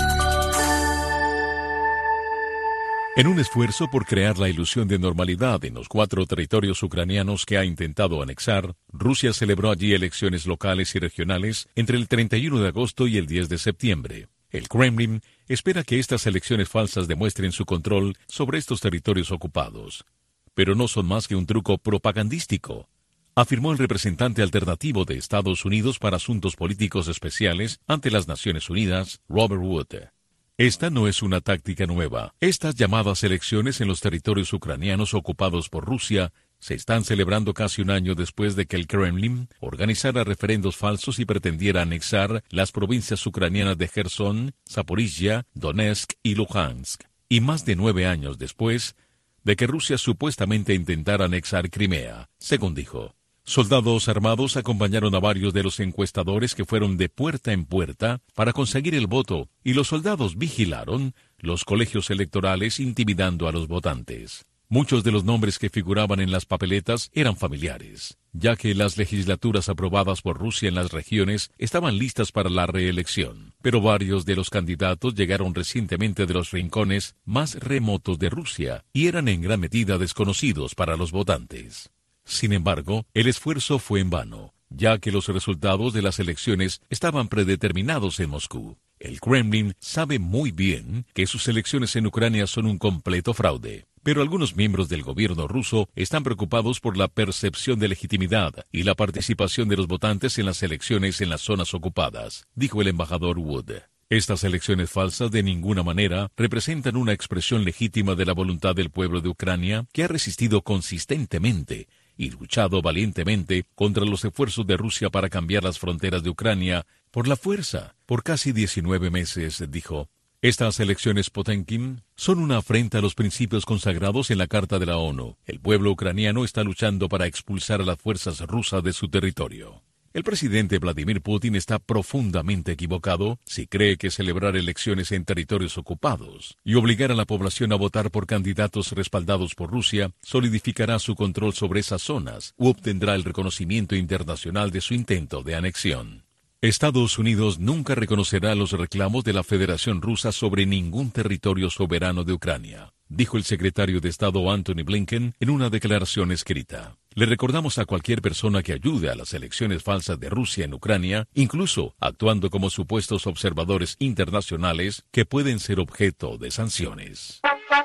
En un esfuerzo por crear la ilusión de normalidad en los cuatro territorios ucranianos que ha intentado anexar, Rusia celebró allí elecciones locales y regionales entre el treinta y uno de agosto y el diez de septiembre. El Kremlin espera que estas elecciones falsas demuestren su control sobre estos territorios ocupados. Pero no son más que un truco propagandístico, afirmó el representante alternativo de Estados Unidos para Asuntos Políticos Especiales ante las Naciones Unidas, Robert Wood. Esta no es una táctica nueva. Estas llamadas elecciones en los territorios ucranianos ocupados por Rusia se están celebrando casi un año después de que el Kremlin organizara referendos falsos y pretendiera anexar las provincias ucranianas de Gerson, Zaporizhia, Donetsk y Luhansk, y más de nueve años después de que Rusia supuestamente intentara anexar Crimea, según dijo. Soldados armados acompañaron a varios de los encuestadores que fueron de puerta en puerta para conseguir el voto, y los soldados vigilaron los colegios electorales intimidando a los votantes. Muchos de los nombres que figuraban en las papeletas eran familiares, ya que las legislaturas aprobadas por Rusia en las regiones estaban listas para la reelección, pero varios de los candidatos llegaron recientemente de los rincones más remotos de Rusia y eran en gran medida desconocidos para los votantes. Sin embargo, el esfuerzo fue en vano, ya que los resultados de las elecciones estaban predeterminados en Moscú. El Kremlin sabe muy bien que sus elecciones en Ucrania son un completo fraude, pero algunos miembros del gobierno ruso están preocupados por la percepción de legitimidad y la participación de los votantes en las elecciones en las zonas ocupadas, dijo el embajador Wood. Estas elecciones falsas de ninguna manera representan una expresión legítima de la voluntad del pueblo de Ucrania, que ha resistido consistentemente y luchado valientemente contra los esfuerzos de Rusia para cambiar las fronteras de Ucrania por la fuerza por casi diecinueve meses, dijo. Estas elecciones Potemkin son una afrenta a los principios consagrados en la Carta de la ONU. El pueblo ucraniano está luchando para expulsar a las fuerzas rusas de su territorio. El presidente Vladimir Putin está profundamente equivocado si cree que celebrar elecciones en territorios ocupados y obligar a la población a votar por candidatos respaldados por Rusia solidificará su control sobre esas zonas u obtendrá el reconocimiento internacional de su intento de anexión. Estados Unidos nunca reconocerá los reclamos de la Federación Rusa sobre ningún territorio soberano de Ucrania, dijo el secretario de Estado Antony Blinken en una declaración escrita. Le recordamos a cualquier persona que ayude a las elecciones falsas de Rusia en Ucrania, incluso actuando como supuestos observadores internacionales, que pueden ser objeto de sanciones.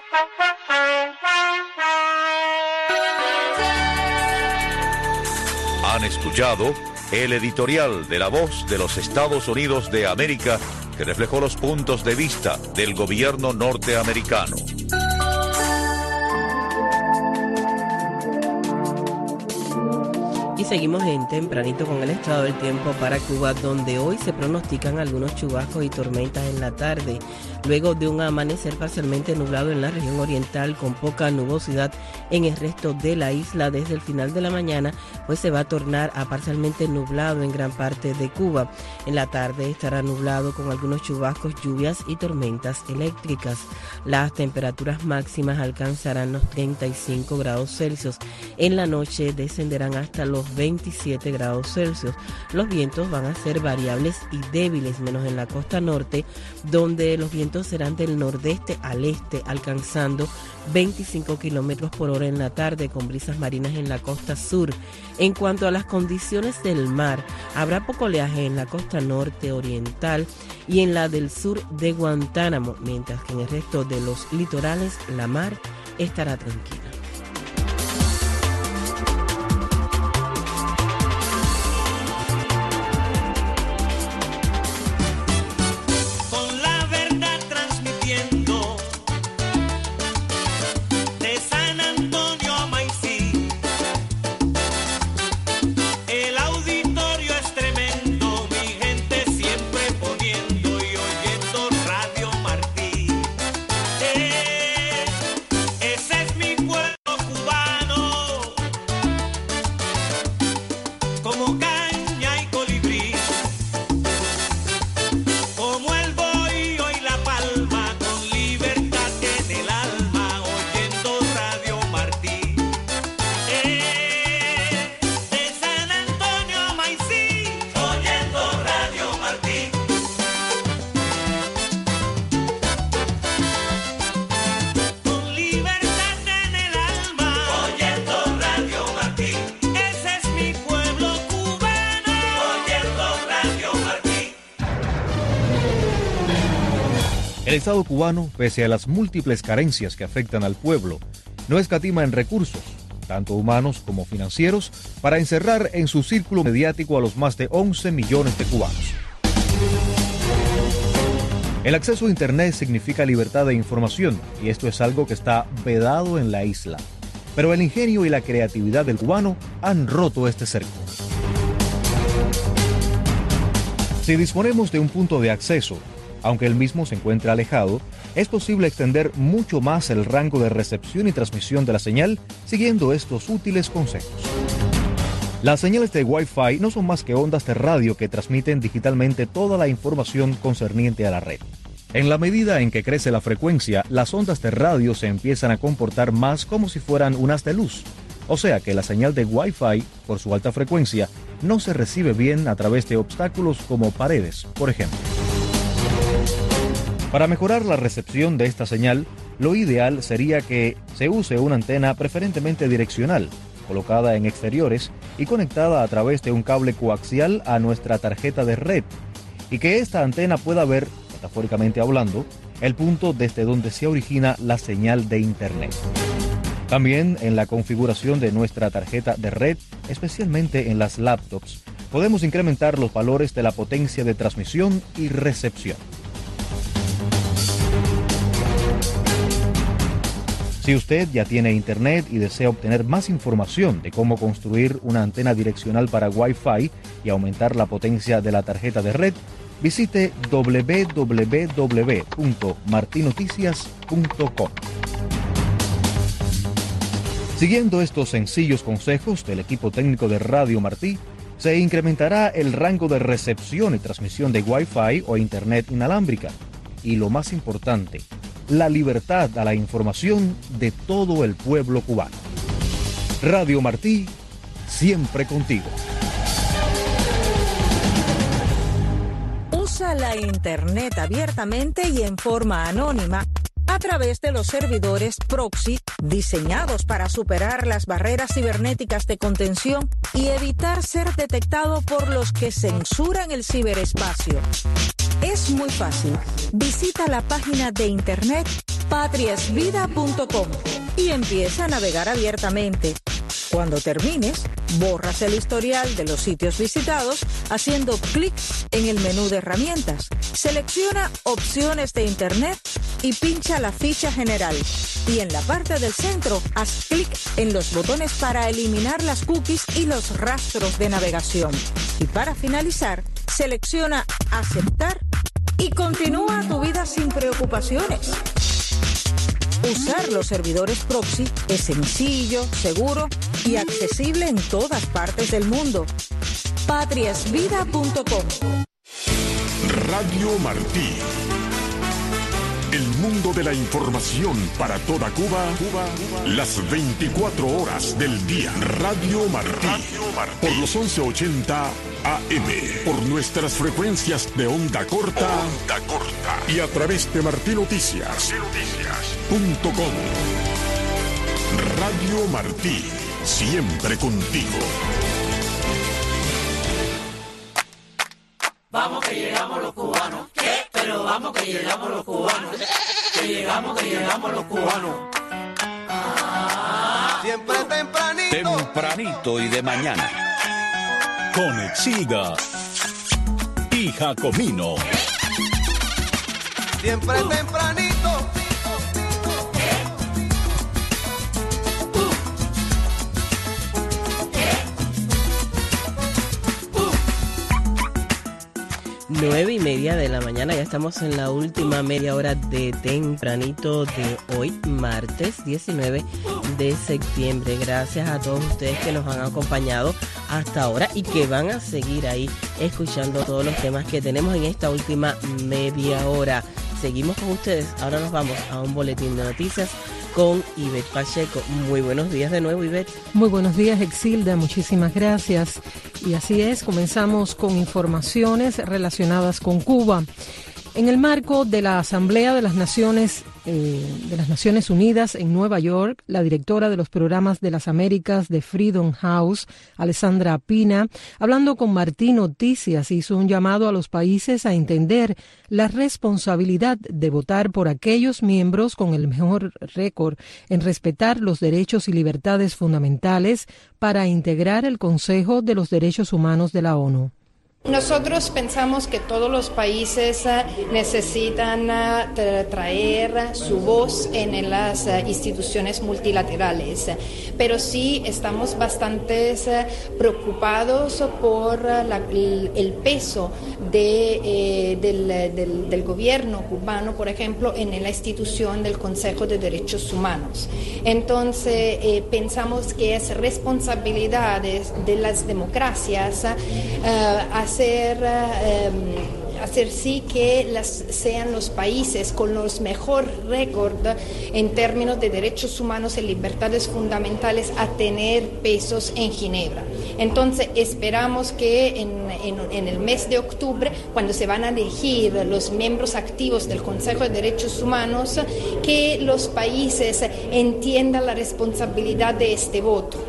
Han escuchado el editorial de La Voz de los Estados Unidos de América, que reflejó los puntos de vista del gobierno norteamericano. Y seguimos en tempranito con el estado del tiempo para Cuba, donde hoy se pronostican algunos chubascos y tormentas en la tarde, luego de un amanecer parcialmente nublado en la región oriental con poca nubosidad en el resto de la isla. Desde el final de la mañana pues se va a tornar a parcialmente nublado en gran parte de Cuba. En la tarde estará nublado con algunos chubascos, lluvias y tormentas eléctricas. Las temperaturas máximas alcanzarán los treinta y cinco grados Celsius. En la noche descenderán hasta los veintisiete grados Celsius. Los vientos van a ser variables y débiles, menos en la costa norte, donde los vientos serán del nordeste al este, alcanzando veinticinco kilómetros por hora en la tarde, con brisas marinas en la costa sur. En cuanto a las condiciones del mar, habrá poco oleaje en la costa norte oriental y en la del sur de Guantánamo, mientras que en el resto de los litorales la mar estará tranquila. El Estado cubano, pese a las múltiples carencias que afectan al pueblo, no escatima en recursos, tanto humanos como financieros, para encerrar en su círculo mediático a los más de once millones de cubanos. El acceso a Internet significa libertad de información, y esto es algo que está vedado en la isla. Pero el ingenio y la creatividad del cubano han roto este cerco. Si disponemos de un punto de acceso, aunque el mismo se encuentre alejado, es posible extender mucho más el rango de recepción y transmisión de la señal siguiendo estos útiles consejos. Las señales de Wi-Fi no son más que ondas de radio que transmiten digitalmente toda la información concerniente a la red. En la medida en que crece la frecuencia, las ondas de radio se empiezan a comportar más como si fueran un haz de luz. O sea que la señal de Wi-Fi, por su alta frecuencia, no se recibe bien a través de obstáculos como paredes, por ejemplo. Para mejorar la recepción de esta señal, lo ideal sería que se use una antena preferentemente direccional, colocada en exteriores y conectada a través de un cable coaxial a nuestra tarjeta de red, y que esta antena pueda ver, metafóricamente hablando, el punto desde donde se origina la señal de Internet. También en la configuración de nuestra tarjeta de red, especialmente en las laptops, podemos incrementar los valores de la potencia de transmisión y recepción. Si usted ya tiene Internet y desea obtener más información de cómo construir una antena direccional para Wi-Fi y aumentar la potencia de la tarjeta de red, visite doble u doble u doble u punto martinoticias punto com. Siguiendo estos sencillos consejos del equipo técnico de Radio Martí, se incrementará el rango de recepción y transmisión de Wi-Fi o Internet inalámbrica. Y lo más importante, la libertad a la información de todo el pueblo cubano. Radio Martí, siempre contigo. Usa la Internet abiertamente y en forma anónima a través de los servidores proxy diseñados para superar las barreras cibernéticas de contención y evitar ser detectado por los que censuran el ciberespacio. Es muy fácil. Visita la página de internet patriasvida punto com y empieza a navegar abiertamente. Cuando termines, borras el historial de los sitios visitados haciendo clic en el menú de herramientas. Selecciona opciones de Internet y pincha la ficha general. Y en la parte del centro, haz clic en los botones para eliminar las cookies y los rastros de navegación. Y para finalizar, selecciona Aceptar y continúa tu vida sin preocupaciones. Usar los servidores proxy es sencillo, seguro y accesible en todas partes del mundo. patriasvida punto com. Radio Martí. El mundo de la información para toda Cuba, Cuba, las veinticuatro horas del día. Radio Martí, Radio Martí. Por los once ochenta A M, por nuestras frecuencias de onda corta, onda corta. Y a través de martí noticias punto com. Radio Martí, siempre contigo. Vamos que llegamos los cubanos. ¿Qué? Pero vamos que llegamos los cubanos. Que llegamos, que llegamos los cubanos. Ah. Siempre tempranito. Tempranito y de mañana. Con Exilda y Jacomino. Siempre uh. tempranito. Nueve y media de la mañana, ya estamos en la última media hora de tempranito de hoy, martes diecinueve de septiembre. Gracias a todos ustedes que nos han acompañado hasta ahora y que van a seguir ahí escuchando todos los temas que tenemos en esta última media hora. Seguimos con ustedes, ahora nos vamos a un boletín de noticias con Ivette Pacheco. Muy buenos días de nuevo, Ivette. Muy buenos días, Exilda, muchísimas gracias. Y así es, comenzamos con informaciones relacionadas con Cuba. En el marco de la Asamblea de las Naciones eh, de las Naciones Unidas en Nueva York, la directora de los programas de las Américas de Freedom House, Alessandra Pina, hablando con Martí Noticias, hizo un llamado a los países a entender la responsabilidad de votar por aquellos miembros con el mejor récord en respetar los derechos y libertades fundamentales para integrar el Consejo de los Derechos Humanos de la ONU. Nosotros pensamos que todos los países necesitan traer su voz en las instituciones multilaterales, pero sí estamos bastante preocupados por la, el peso de, eh, del, del, del gobierno cubano, por ejemplo, en la institución del Consejo de Derechos Humanos. Entonces, eh, pensamos que es responsabilidad de, de las democracias uh, Hacer, um, hacer sí que las, sean los países con los mejor récord en términos de derechos humanos y libertades fundamentales a tener pesos en Ginebra. Entonces esperamos que en, en, en el mes de octubre, cuando se van a elegir los miembros activos del Consejo de Derechos Humanos, que los países entiendan la responsabilidad de este voto.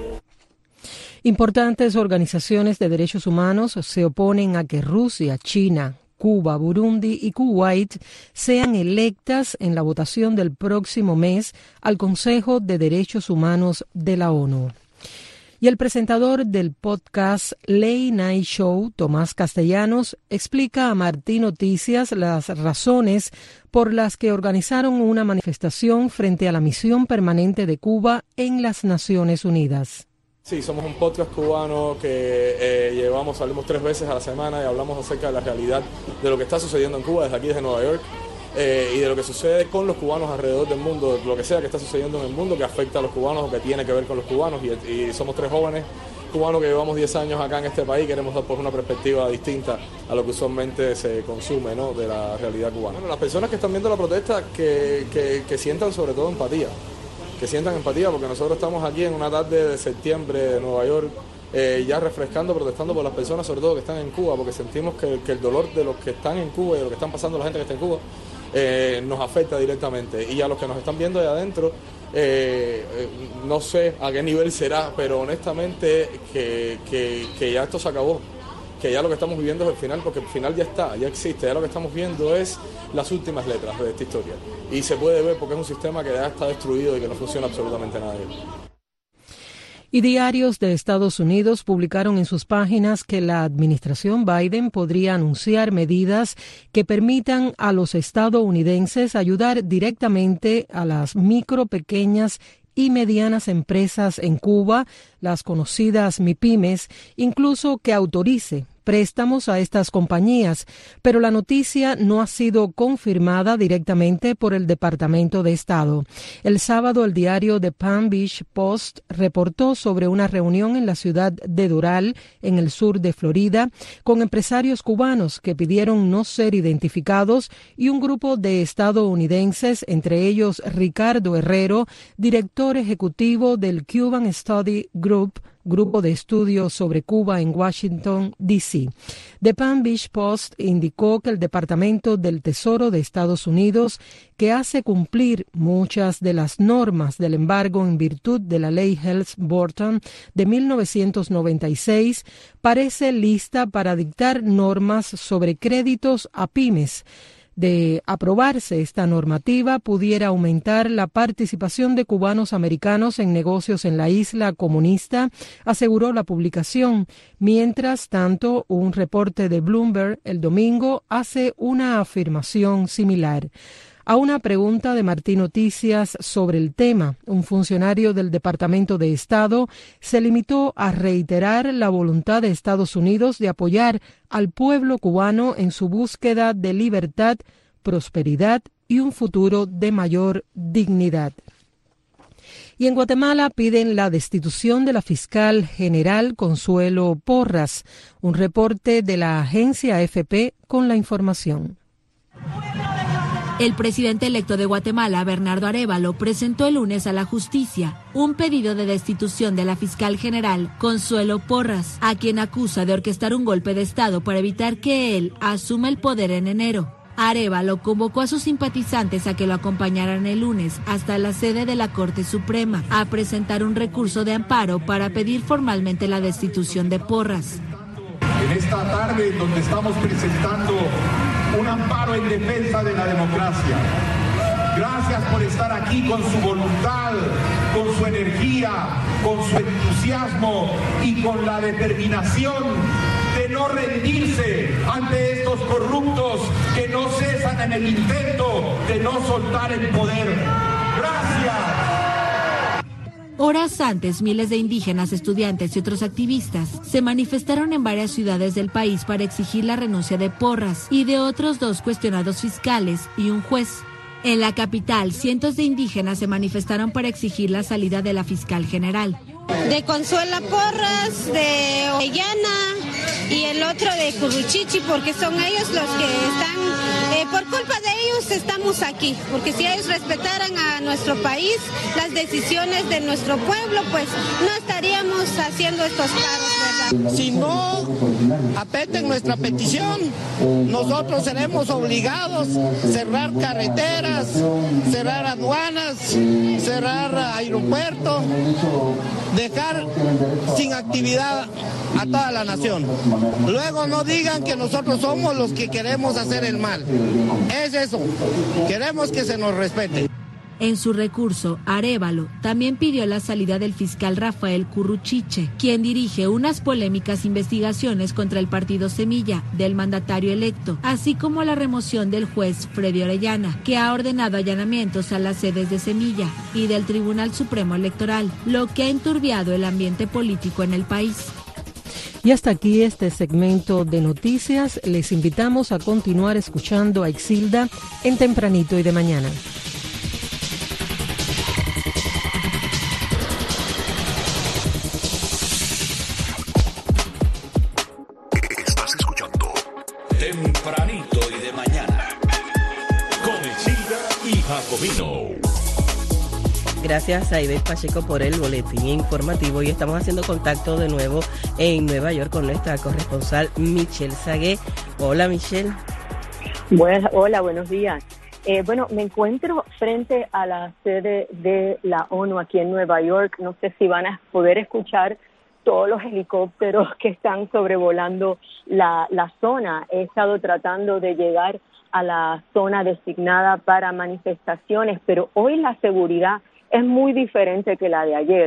Importantes organizaciones de derechos humanos se oponen a que Rusia, China, Cuba, Burundi y Kuwait sean electas en la votación del próximo mes al Consejo de Derechos Humanos de la ONU. Y el presentador del podcast Late Night Show, Tomás Castellanos, explica a Martí Noticias las razones por las que organizaron una manifestación frente a la misión permanente de Cuba en las Naciones Unidas. Sí, somos un podcast cubano que eh, llevamos, salimos tres veces a la semana y hablamos acerca de la realidad de lo que está sucediendo en Cuba desde aquí, desde Nueva York, eh, y de lo que sucede con los cubanos alrededor del mundo, lo que sea que está sucediendo en el mundo que afecta a los cubanos o que tiene que ver con los cubanos. Y, y somos tres jóvenes cubanos que llevamos diez años acá en este país, queremos dar por una perspectiva distinta a lo que usualmente se consume, ¿no?, de la realidad cubana. Bueno, las personas que están viendo la protesta que, que, que sientan sobre todo empatía. que sientan empatía, porque nosotros estamos aquí en una tarde de septiembre de Nueva York, eh, ya refrescando, protestando por las personas, sobre todo que están en Cuba, porque sentimos que, que el dolor de los que están en Cuba y de lo que están pasando la gente que está en Cuba eh, nos afecta directamente. Y a los que nos están viendo de adentro, eh, eh, no sé a qué nivel será, pero honestamente que, que, que ya esto se acabó. Que ya lo que estamos viviendo es el final, porque el final ya está, ya existe, ya lo que estamos viendo es las últimas letras de esta historia. Y se puede ver porque es un sistema que ya está destruido y que no funciona absolutamente nada de él. Y diarios de Estados Unidos publicaron en sus páginas que la administración Biden podría anunciar medidas que permitan a los estadounidenses ayudar directamente a las micro, pequeñas y medianas empresas en Cuba, las conocidas MIPYMES, incluso que autorice préstamos a estas compañías, pero la noticia no ha sido confirmada directamente por el Departamento de Estado. El sábado, el diario The Palm Beach Post reportó sobre una reunión en la ciudad de Doral, en el sur de Florida, con empresarios cubanos que pidieron no ser identificados y un grupo de estadounidenses, entre ellos Ricardo Herrero, director ejecutivo del Cuban Study Group, grupo de estudios sobre Cuba en Washington, D C The Palm Beach Post indicó que el Departamento del Tesoro de Estados Unidos, que hace cumplir muchas de las normas del embargo en virtud de la ley Helms-Burton de mil novecientos noventa y seis, parece lista para dictar normas sobre créditos a pymes. De aprobarse esta normativa, pudiera aumentar la participación de cubanos americanos en negocios en la isla comunista, aseguró la publicación. Mientras tanto, un reporte de Bloomberg el domingo hace una afirmación similar. A una pregunta de Martí Noticias sobre el tema, un funcionario del Departamento de Estado se limitó a reiterar la voluntad de Estados Unidos de apoyar al pueblo cubano en su búsqueda de libertad, prosperidad y un futuro de mayor dignidad. Y en Guatemala piden la destitución de la fiscal general Consuelo Porras. Un reporte de la agencia A F P con la información. El presidente electo de Guatemala, Bernardo Arévalo, presentó el lunes a la justicia un pedido de destitución de la fiscal general Consuelo Porras, a quien acusa de orquestar un golpe de Estado para evitar que él asuma el poder en enero. Arévalo convocó a sus simpatizantes a que lo acompañaran el lunes hasta la sede de la Corte Suprema a presentar un recurso de amparo para pedir formalmente la destitución de Porras. En esta tarde donde estamos presentando un amparo en defensa de la democracia. Gracias por estar aquí con su voluntad, con su energía, con su entusiasmo y con la determinación de no rendirse ante estos corruptos que no cesan en el intento de no soltar el poder. Gracias. Horas antes, miles de indígenas, estudiantes y otros activistas se manifestaron en varias ciudades del país para exigir la renuncia de Porras y de otros dos cuestionados fiscales y un juez. En la capital, cientos de indígenas se manifestaron para exigir la salida de la fiscal general. De Consuela Porras, de Orellana y el otro de Curruchichi, porque son ellos los que están, eh, por culpa de ellos estamos aquí, porque si ellos respetaran a nuestro país, las decisiones de nuestro pueblo, pues no estaríamos haciendo estos paros, ¿verdad? Si no apeten nuestra petición, nosotros seremos obligados a cerrar carreteras, cerrar aduanas, cerrar aeropuertos, dejar sin actividad a toda la nación. Luego no digan que nosotros somos los que queremos hacer el mal. Es eso. Queremos que se nos respete. En su recurso, Arévalo también pidió la salida del fiscal Rafael Curruchiche, quien dirige unas polémicas investigaciones contra el partido Semilla del mandatario electo, así como la remoción del juez Freddy Orellana, que ha ordenado allanamientos a las sedes de Semilla y del Tribunal Supremo Electoral, lo que ha enturbiado el ambiente político en el país. Y hasta aquí este segmento de noticias. Les invitamos a continuar escuchando a Exilda en Tempranito y de Mañana. Estás escuchando Tempranito y de Mañana con Exilda y Jacobino. Gracias a Ivette Pacheco por el boletín informativo y estamos haciendo contacto de nuevo en Nueva York con nuestra corresponsal Michelle Sagué. Hola Michelle. Bueno, hola, buenos días. Eh, bueno, me encuentro frente a la sede de la ONU aquí en Nueva York. No sé si van a poder escuchar todos los helicópteros que están sobrevolando la, la zona. He estado tratando de llegar a la zona designada para manifestaciones, pero hoy la seguridad es muy diferente que la de ayer.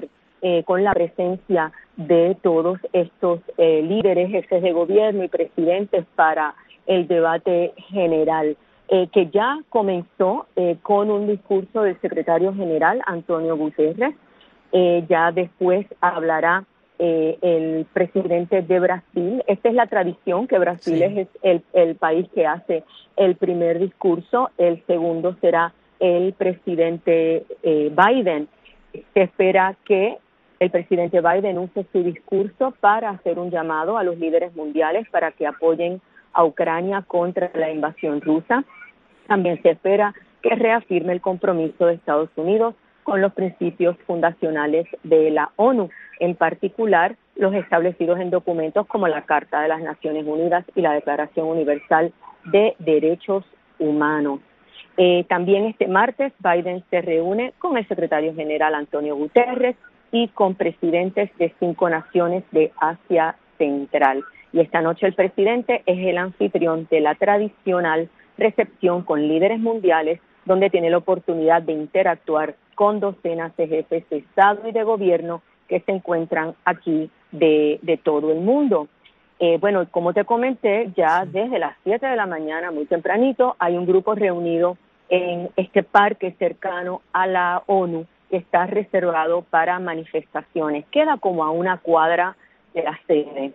eh, con la presencia de todos estos eh, líderes, jefes de gobierno y presidentes para el debate general, eh, que ya comenzó eh, con un discurso del secretario general, Antonio Guterres. Eh, ya después hablará eh, el presidente de Brasil. Esta es la tradición, que Brasil sí. es el, el país que hace el primer discurso. El segundo será el presidente eh, Biden. Se espera que el presidente Biden use su discurso para hacer un llamado a los líderes mundiales para que apoyen a Ucrania contra la invasión rusa. También se espera que reafirme el compromiso de Estados Unidos con los principios fundacionales de la ONU, en particular los establecidos en documentos como la Carta de las Naciones Unidas y la Declaración Universal de Derechos Humanos. Eh, también este martes Biden se reúne con el secretario general Antonio Guterres y con presidentes de cinco naciones de Asia Central. Y esta noche el presidente es el anfitrión de la tradicional recepción con líderes mundiales, donde tiene la oportunidad de interactuar con docenas de jefes de Estado y de gobierno que se encuentran aquí de, de todo el mundo. Eh, bueno, como te comenté, ya desde las siete de la mañana, muy tempranito, hay un grupo reunido en este parque cercano a la ONU que está reservado para manifestaciones. Queda como a una cuadra de la sede.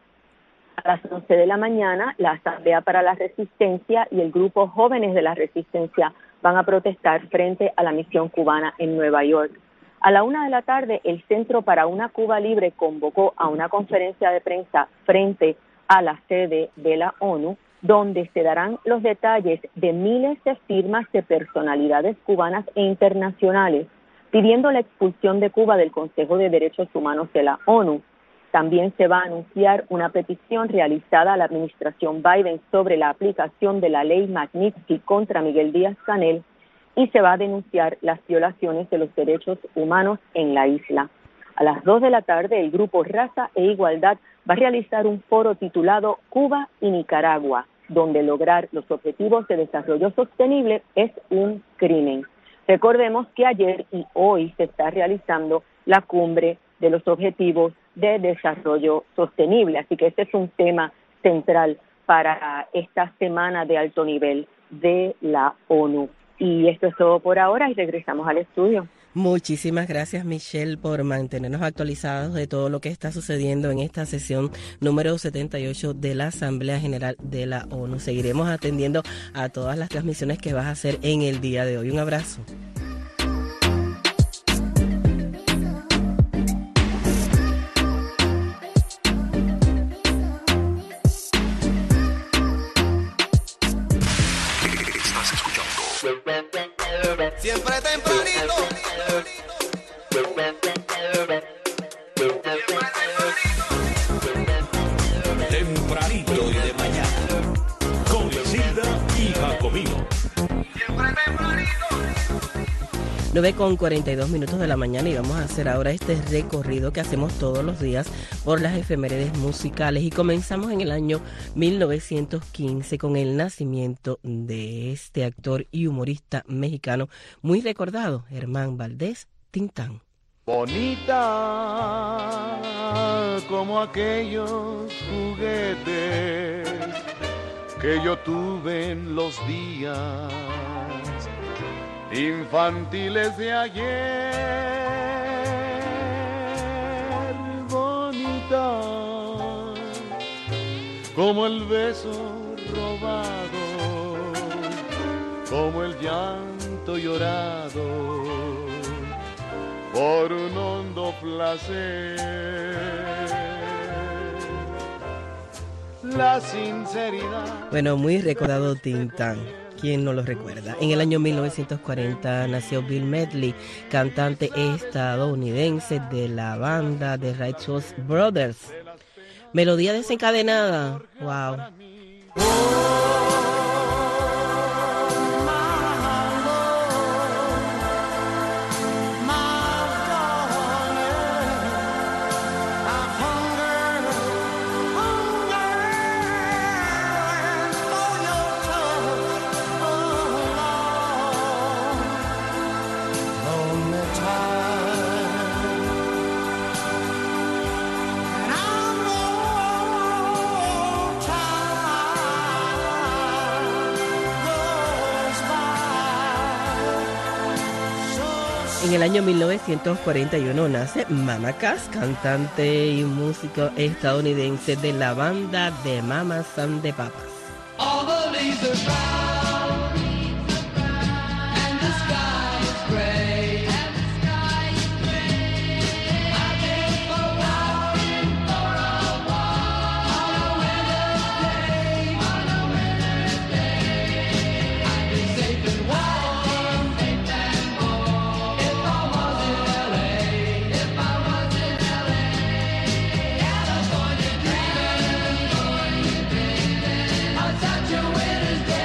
A las once de la mañana, la Asamblea para la Resistencia y el grupo Jóvenes de la Resistencia van a protestar frente a la misión cubana en Nueva York. A la una de la tarde, el Centro para una Cuba Libre convocó a una conferencia de prensa frente a la sede de la ONU, donde se darán los detalles de miles de firmas de personalidades cubanas e internacionales pidiendo la expulsión de Cuba del Consejo de Derechos Humanos de la ONU. También se va a anunciar una petición realizada a la administración Biden sobre la aplicación de la ley Magnitsky contra Miguel Díaz-Canel y se va a denunciar las violaciones de los derechos humanos en la isla. A las dos de la tarde, el grupo Raza e Igualdad va a realizar un foro titulado Cuba y Nicaragua, donde lograr los objetivos de desarrollo sostenible es un crimen. Recordemos que ayer y hoy se está realizando la cumbre de los objetivos de desarrollo sostenible, así que este es un tema central para esta semana de alto nivel de la ONU. Y esto es todo por ahora y regresamos al estudio. Muchísimas gracias, Michelle, por mantenernos actualizados de todo lo que está sucediendo en esta sesión número setenta y ocho de la Asamblea General de la ONU. Seguiremos atendiendo a todas las transmisiones que vas a hacer en el día de hoy. Un abrazo. Estás escuchando Siempre tempranito. Tempranito y de mañana, con Isilda y Jacobino. Siempre tempranito. nueve con cuarenta y dos minutos de la mañana y vamos a hacer ahora este recorrido que hacemos todos los días por las efemérides musicales y comenzamos en el año mil novecientos quince con el nacimiento de este actor y humorista mexicano muy recordado, Germán Valdés Tintán. Bonita como aquellos juguetes que yo tuve en los días infantiles de ayer, bonita como el beso robado, como el llanto llorado por un hondo placer, la sinceridad. Bueno, muy recordado Tintán. ¿Quién no lo recuerda? En el año mil novecientos cuarenta nació Bill Medley, cantante estadounidense de la banda The Righteous Brothers. Melodía desencadenada. Wow. En el año mil novecientos cuarenta y uno nace Mama Cass, cantante y músico estadounidense de la banda de Mamas and the Papas. All the leaves are brown, and the sky is gray, and the sky is gray. I've been for walking for a walk on a winter's day, on a winter's day. I've been safe and warm, safe and warm. If I was in L A, if I was in L A, California dreaming, California dreaming on such a winter's day.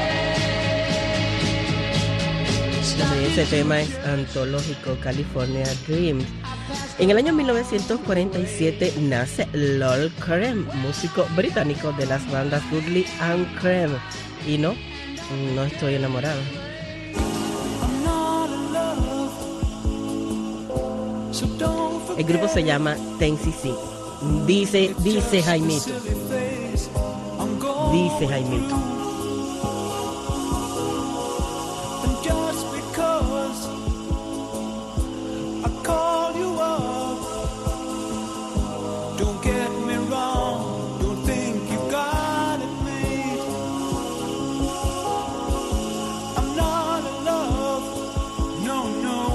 Ese tema es antológico, California Dreams. En el año mil novecientos cuarenta y siete nace Lol Creme, músico británico de las bandas Dudley and Creme. Y no, no estoy enamorado. El grupo se llama Ten C C. Dice, dice Jaimito. Dice Jaimito. Just because I call you up, don't get me wrong, don't think you got it made. I'm not in love, no,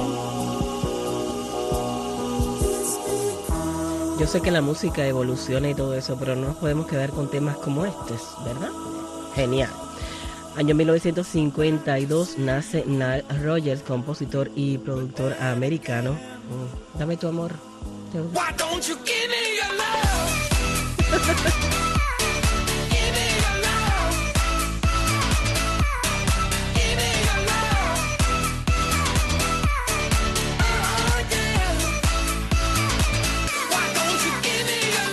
no. Yo sé que la música evoluciona y todo eso, pero no nos podemos quedar con temas como estos, ¿verdad? Genial. Año mil novecientos cincuenta y dos nace Nile Rodgers, compositor y productor americano. Mm, Dame tu amor. Why don't you give me your love? Give me your love. Give me your love. Oh yeah. Why don't you give me your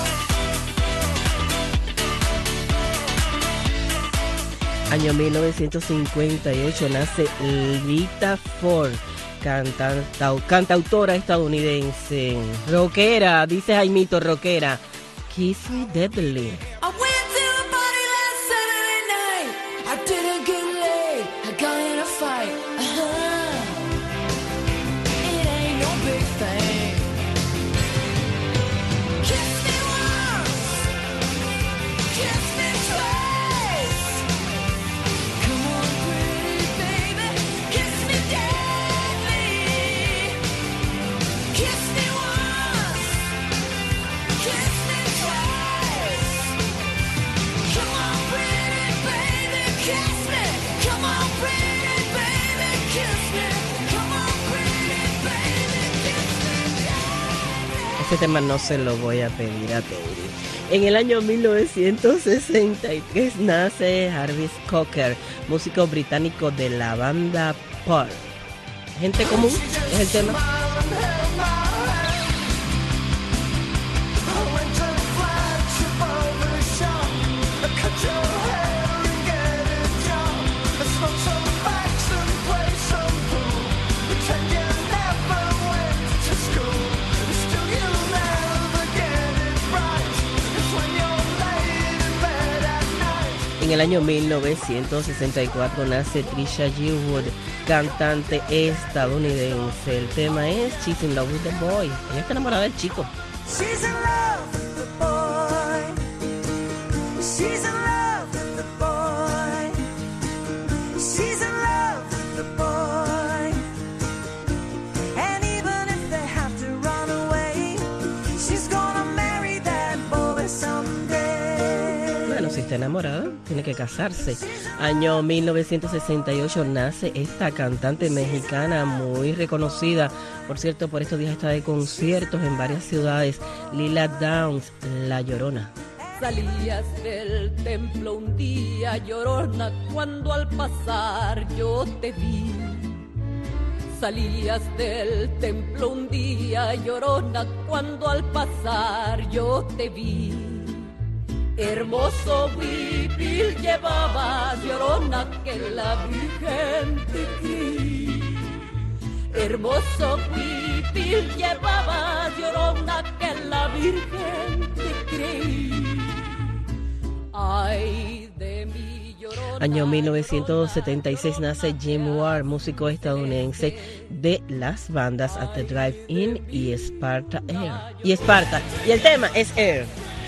love? Año mil novecientos cincuenta y ocho nace Lita Ford, cantantau- cantautora estadounidense. Rockera, dice Jaimito, rockera. Kiss Me Deadly. I went to a party last Saturday night. I didn't get laid. I got in a fight. Uh-huh. It ain't no big thing. Kiss me once. Kiss me twice. Come on, pretty baby. Kiss me deadly. Kiss me once. Kiss me twice. Come on, pretty baby, kiss me. Come on, pretty baby, kiss me. Come on, pretty baby, kiss me. Este tema no se lo voy a pedir a Teuri. En el año mil novecientos sesenta y tres nace Jarvis Cocker, músico británico de la banda Pearl. Gente común es el tema. En el año mil novecientos sesenta y cuatro nace Trisha Yearwood, cantante estadounidense. El tema es She's in Love with the Boy. Ella está enamorada del chico. She's in love with the boy. She's in love with the boy. She's in love with the boy. And even if they have to run away, she's gonna marry that boy someday. Bueno, si está enamorada, tiene que casarse. Año mil novecientos sesenta y ocho nace esta cantante mexicana muy reconocida. Por cierto, por estos días está de conciertos en varias ciudades. Lila Downs, La Llorona. Salías del templo un día, llorona, cuando al pasar yo te vi. Salías del templo un día, llorona, cuando al pasar yo te vi. Hermoso huipil llevabas, llorona, que la Virgen te creí. Hermoso huipil llevabas, llorona, que la Virgen te creí. Ay de mi llorona. Año mil novecientos setenta y seis nace Jim Ward, músico estadounidense de las bandas At the Drive-In y Sparta Air. Y Sparta. Y el tema es Air.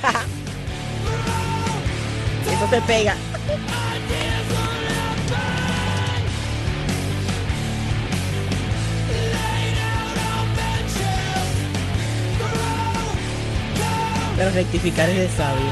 Eso te pega. Pero rectificar es de sabio.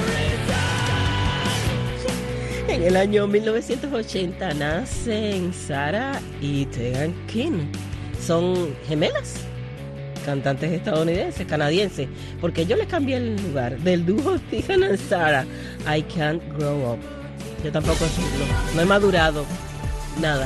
En el año mil novecientos ochenta nacen Sarah y Tegan King. Son gemelas, cantantes estadounidenses, canadienses, porque yo les cambié el lugar del dúo Tegan and Sarah. I Can't Grow Up. Yo tampoco no, no he madurado nada.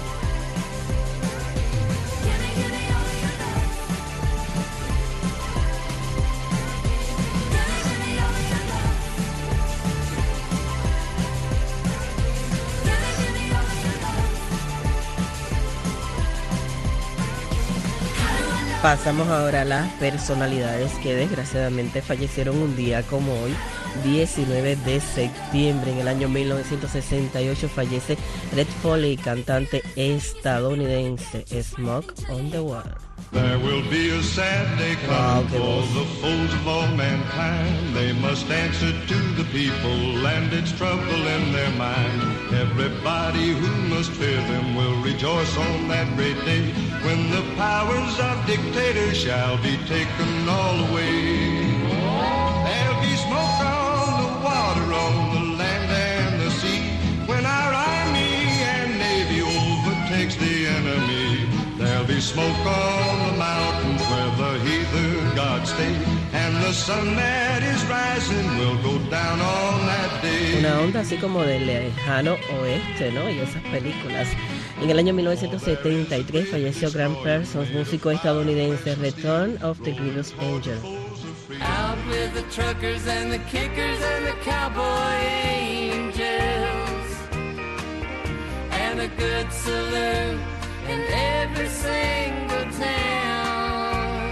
Pasamos ahora a las personalidades que desgraciadamente fallecieron un día como hoy, diecinueve de septiembre. En el año mil novecientos sesenta y ocho fallece Red Foley, cantante estadounidense. Smoke on the Water. There will be a sad day coming for the foes of all mankind. They must answer to the people and its trouble in their mind. Everybody who must fear them will rejoice on that great day when the powers of dictators shall be taken all away. There'll be smoke on the water, on the land and the sea when our army and navy overtakes the enemy. There'll be smoke on the mountains where the heathen gods stay, and the sun that is rising will go down on that day. Una onda así como del lejano oeste, ¿no? Y esas películas. En el año mil novecientos setenta y tres falleció Grant Parsons, músico estadounidense. Return of the Grievous Angel. Out with the truckers and the kickers and the cowboy angels, and a good saloon in every single town.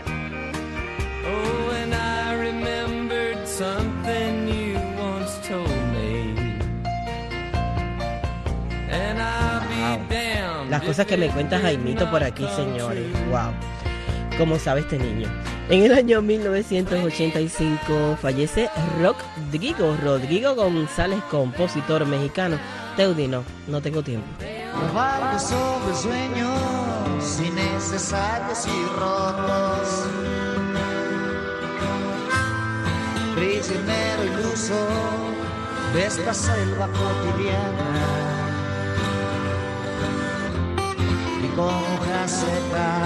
Oh, and I remembered something you once told me, and I'll be damned. Las cosas que me cuenta Jaimito por aquí, señores. Wow. ¿Cómo sabe este niño? En el año mil novecientos ochenta y cinco fallece Rodrigo, Rodrigo González, compositor mexicano. Teudi, no, no tengo tiempo. Cabalgo sobre sueños innecesarios y rotos, prisionero iluso de esta selva cotidiana, y con hojas secas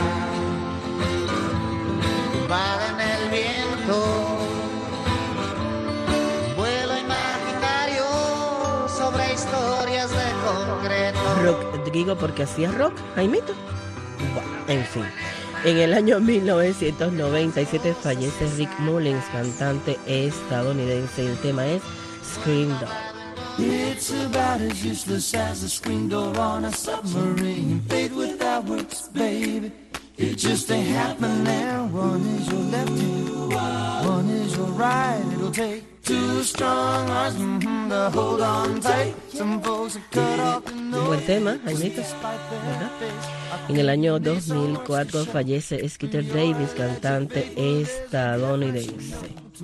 tumbada en el viento, vuelo imaginario sobre historias de concreto. Rodrigo, porque hacía rock, Jaimito. Bueno, en fin. En el año mil novecientos noventa y siete fallece Rick Mullins, cantante estadounidense, y el tema es Screen Door. It's about as useless as a screen door on a submarine. Fade without words, baby. It just ain't happening. One is your left hand, one is your right. It'll take two strong arms mm-hmm, to hold on tight. Some folks are cut off the Un buen tema, Jaimito, ¿verdad? En el año dos mil cuatro fallece Skeeter Davis, cantante estadounidense.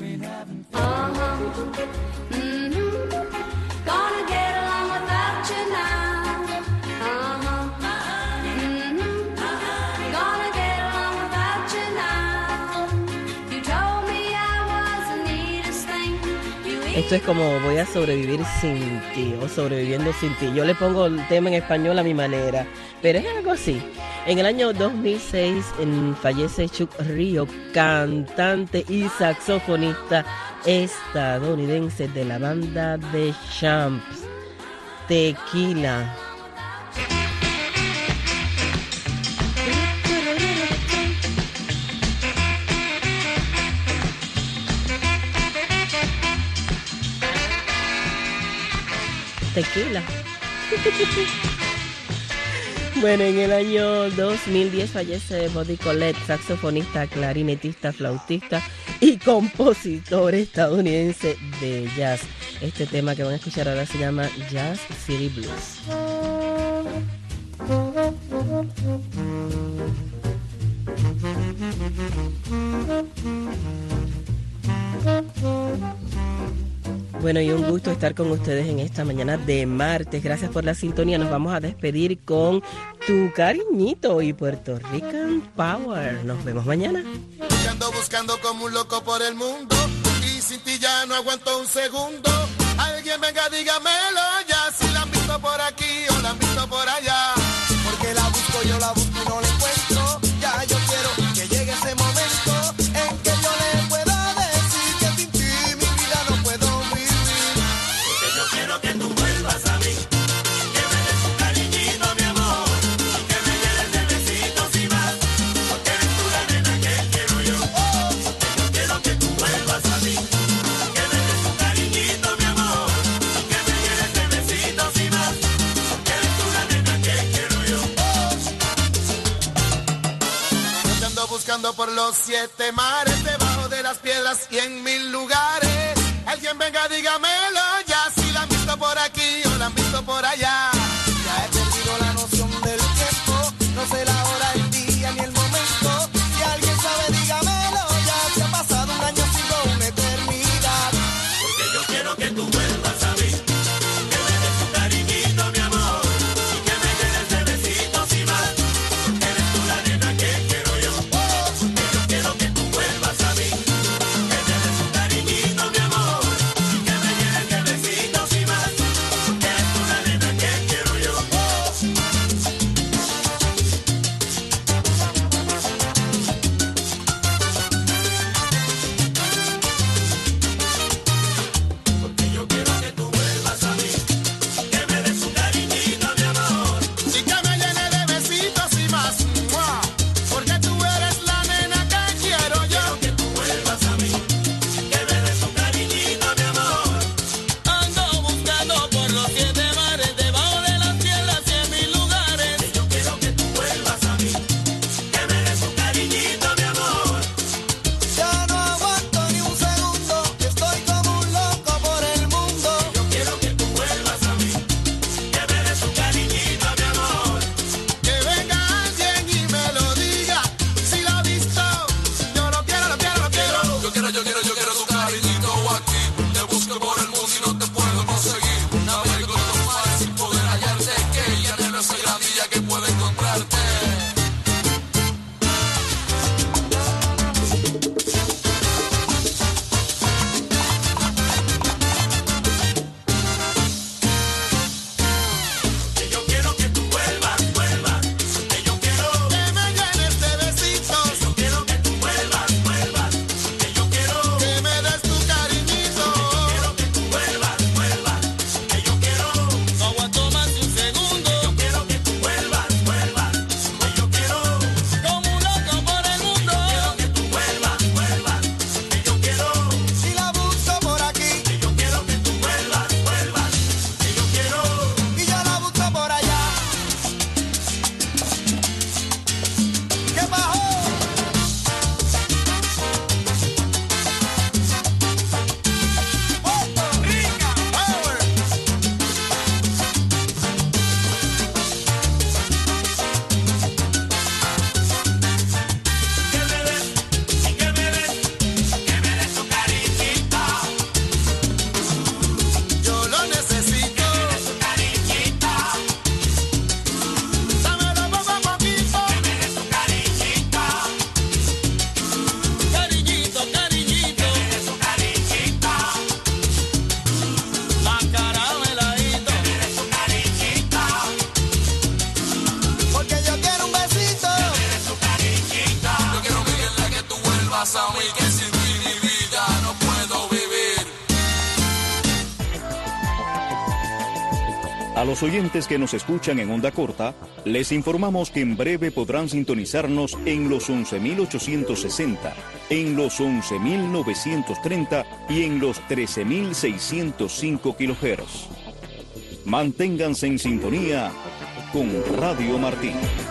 Gonna get along without you now. Uh-huh. Mm-hmm. Gonna get along without you now. You told me I was the neatest thing. You Esto es como voy a sobrevivir sin ti o sobreviviendo sin ti. Yo le pongo el tema en español a mi manera, pero es algo así. En el año dos mil seis en, fallece Chuck Rio, cantante y saxofonista estadounidense de la banda The Champs. Tequila. Tequila. Bueno, en el año dos mil diez fallece Buddy Collette, saxofonista, clarinetista, flautista y compositor estadounidense de jazz. Este tema que van a escuchar ahora se llama Jazz City Blues. Bueno, y un gusto estar con ustedes en esta mañana de martes. Gracias por la sintonía. Nos vamos a despedir con Tu Cariñito y Puerto Rican Power. Nos vemos mañana. Ando buscando como un loco por el mundo y sin ti ya no aguanto un segundo. Alguien venga, dígamelo ya, si la han visto por aquí o la han visto por allá. Porque la busco, yo la busco y no la encuentro. Ya yo quiero que llegue ese momento en que yo le pueda decir que sin ti mi vida no puedo vivir. Porque yo quiero que tú vuelvas a mí, que me des un cariñito, mi amor, y que me llenes de besitos y más, porque eres tú la nena que quiero yo. Porque yo quiero que tú vuelvas a mí, que me des un cariñito, mi amor, y que me llenes de besitos y más, porque eres tú la nena que quiero yo. Yo te ando buscando por los siete mares, debajo de las piedras y en mil lugares. Alguien venga, dígamelo ya, si la han visto por aquí o la han visto por allá. Ya he perdido la noción del tiempo, no sé la hora, el día ni el momento. Si alguien sabe, dígamelo ya, si ha pasado un año, sigo una eternidad. Porque yo quiero que tú vuelvas a mí, que me des un cariñito, mi amor, y que me llenes de besitos y más, porque eres tú la nena que quiero yo. Porque yo quiero que tú vuelvas a mí, que me des un cariñito, mi amor, y que me llenes de besitos y más, porque eres tú la nena que quiero yo. Porque yo quiero que tú vuelvas a mí, que me des un cariñito, mi amor, y que me llene de besitos y más, ¡mua! Porque tú eres la nena que quiero yo. Quiero que tú vuelvas a mí, que me des un cariñito, mi amor. Ando buscando por los siete mares, debajo de las piedras y en mil lugares. Yo quiero que tú vuelvas a mí, que me des un cariñito, mi amor. Ya no aguanto ni un segundo, que estoy como un loco por el mundo. Yo quiero que tú vuelvas a mí, que me des un cariñito, mi amor. Que venga alguien y me lo diga, si lo ha visto, yo lo quiero, lo quiero, lo quiero. Yo quiero, yo quiero, yo quiero tu cariñito aquí. Te busco por el mundo y no te puedo conseguir. Navego en los mares sin poder hallarte, que ella debe ser la mía que puede encontrarte. Que yo quiero que tú vuelvas, vuelvas. Que yo quiero que me llenes de besitos. Que yo quiero que tú vuelvas, vuelvas. Que yo quiero que me des tu cariñito. Que yo quiero que tú vuelvas, vuelvas. Que yo quiero, no aguanto más de un segundo. Que yo quiero que tú vuelvas, vuelvas. Que yo quiero, como un loco por el mundo. Quiero que tú vuelvas, vuelvas. Que yo quiero, si la busco por aquí. Que yo quiero que tú vuelvas, vuelvas. Que yo quiero, y yo la busco por allá. ¿Qué bajó? Puerto Rican Power. Que me des, y que me des, que me des tu cariñito. Yo lo necesito. Que me des tu cariñito. Dámelo poco a poquito. Que me des tu cariñito. Cariñito, cariñito. Que me des tu cariñito. La cara veladito. Que me des tu cariñito. Porque yo quiero un besito. Que me des tu cariñito. Yo quiero pedirle que tú vuelvas a mí, que sin ti mi vida no puedo vivir. A los oyentes que nos escuchan en onda corta, les informamos que en breve podrán sintonizarnos en los once mil ochocientos sesenta, en los once mil novecientos treinta y en los trece mil seiscientos cinco kilohertz. Manténganse en sintonía con Radio Martí.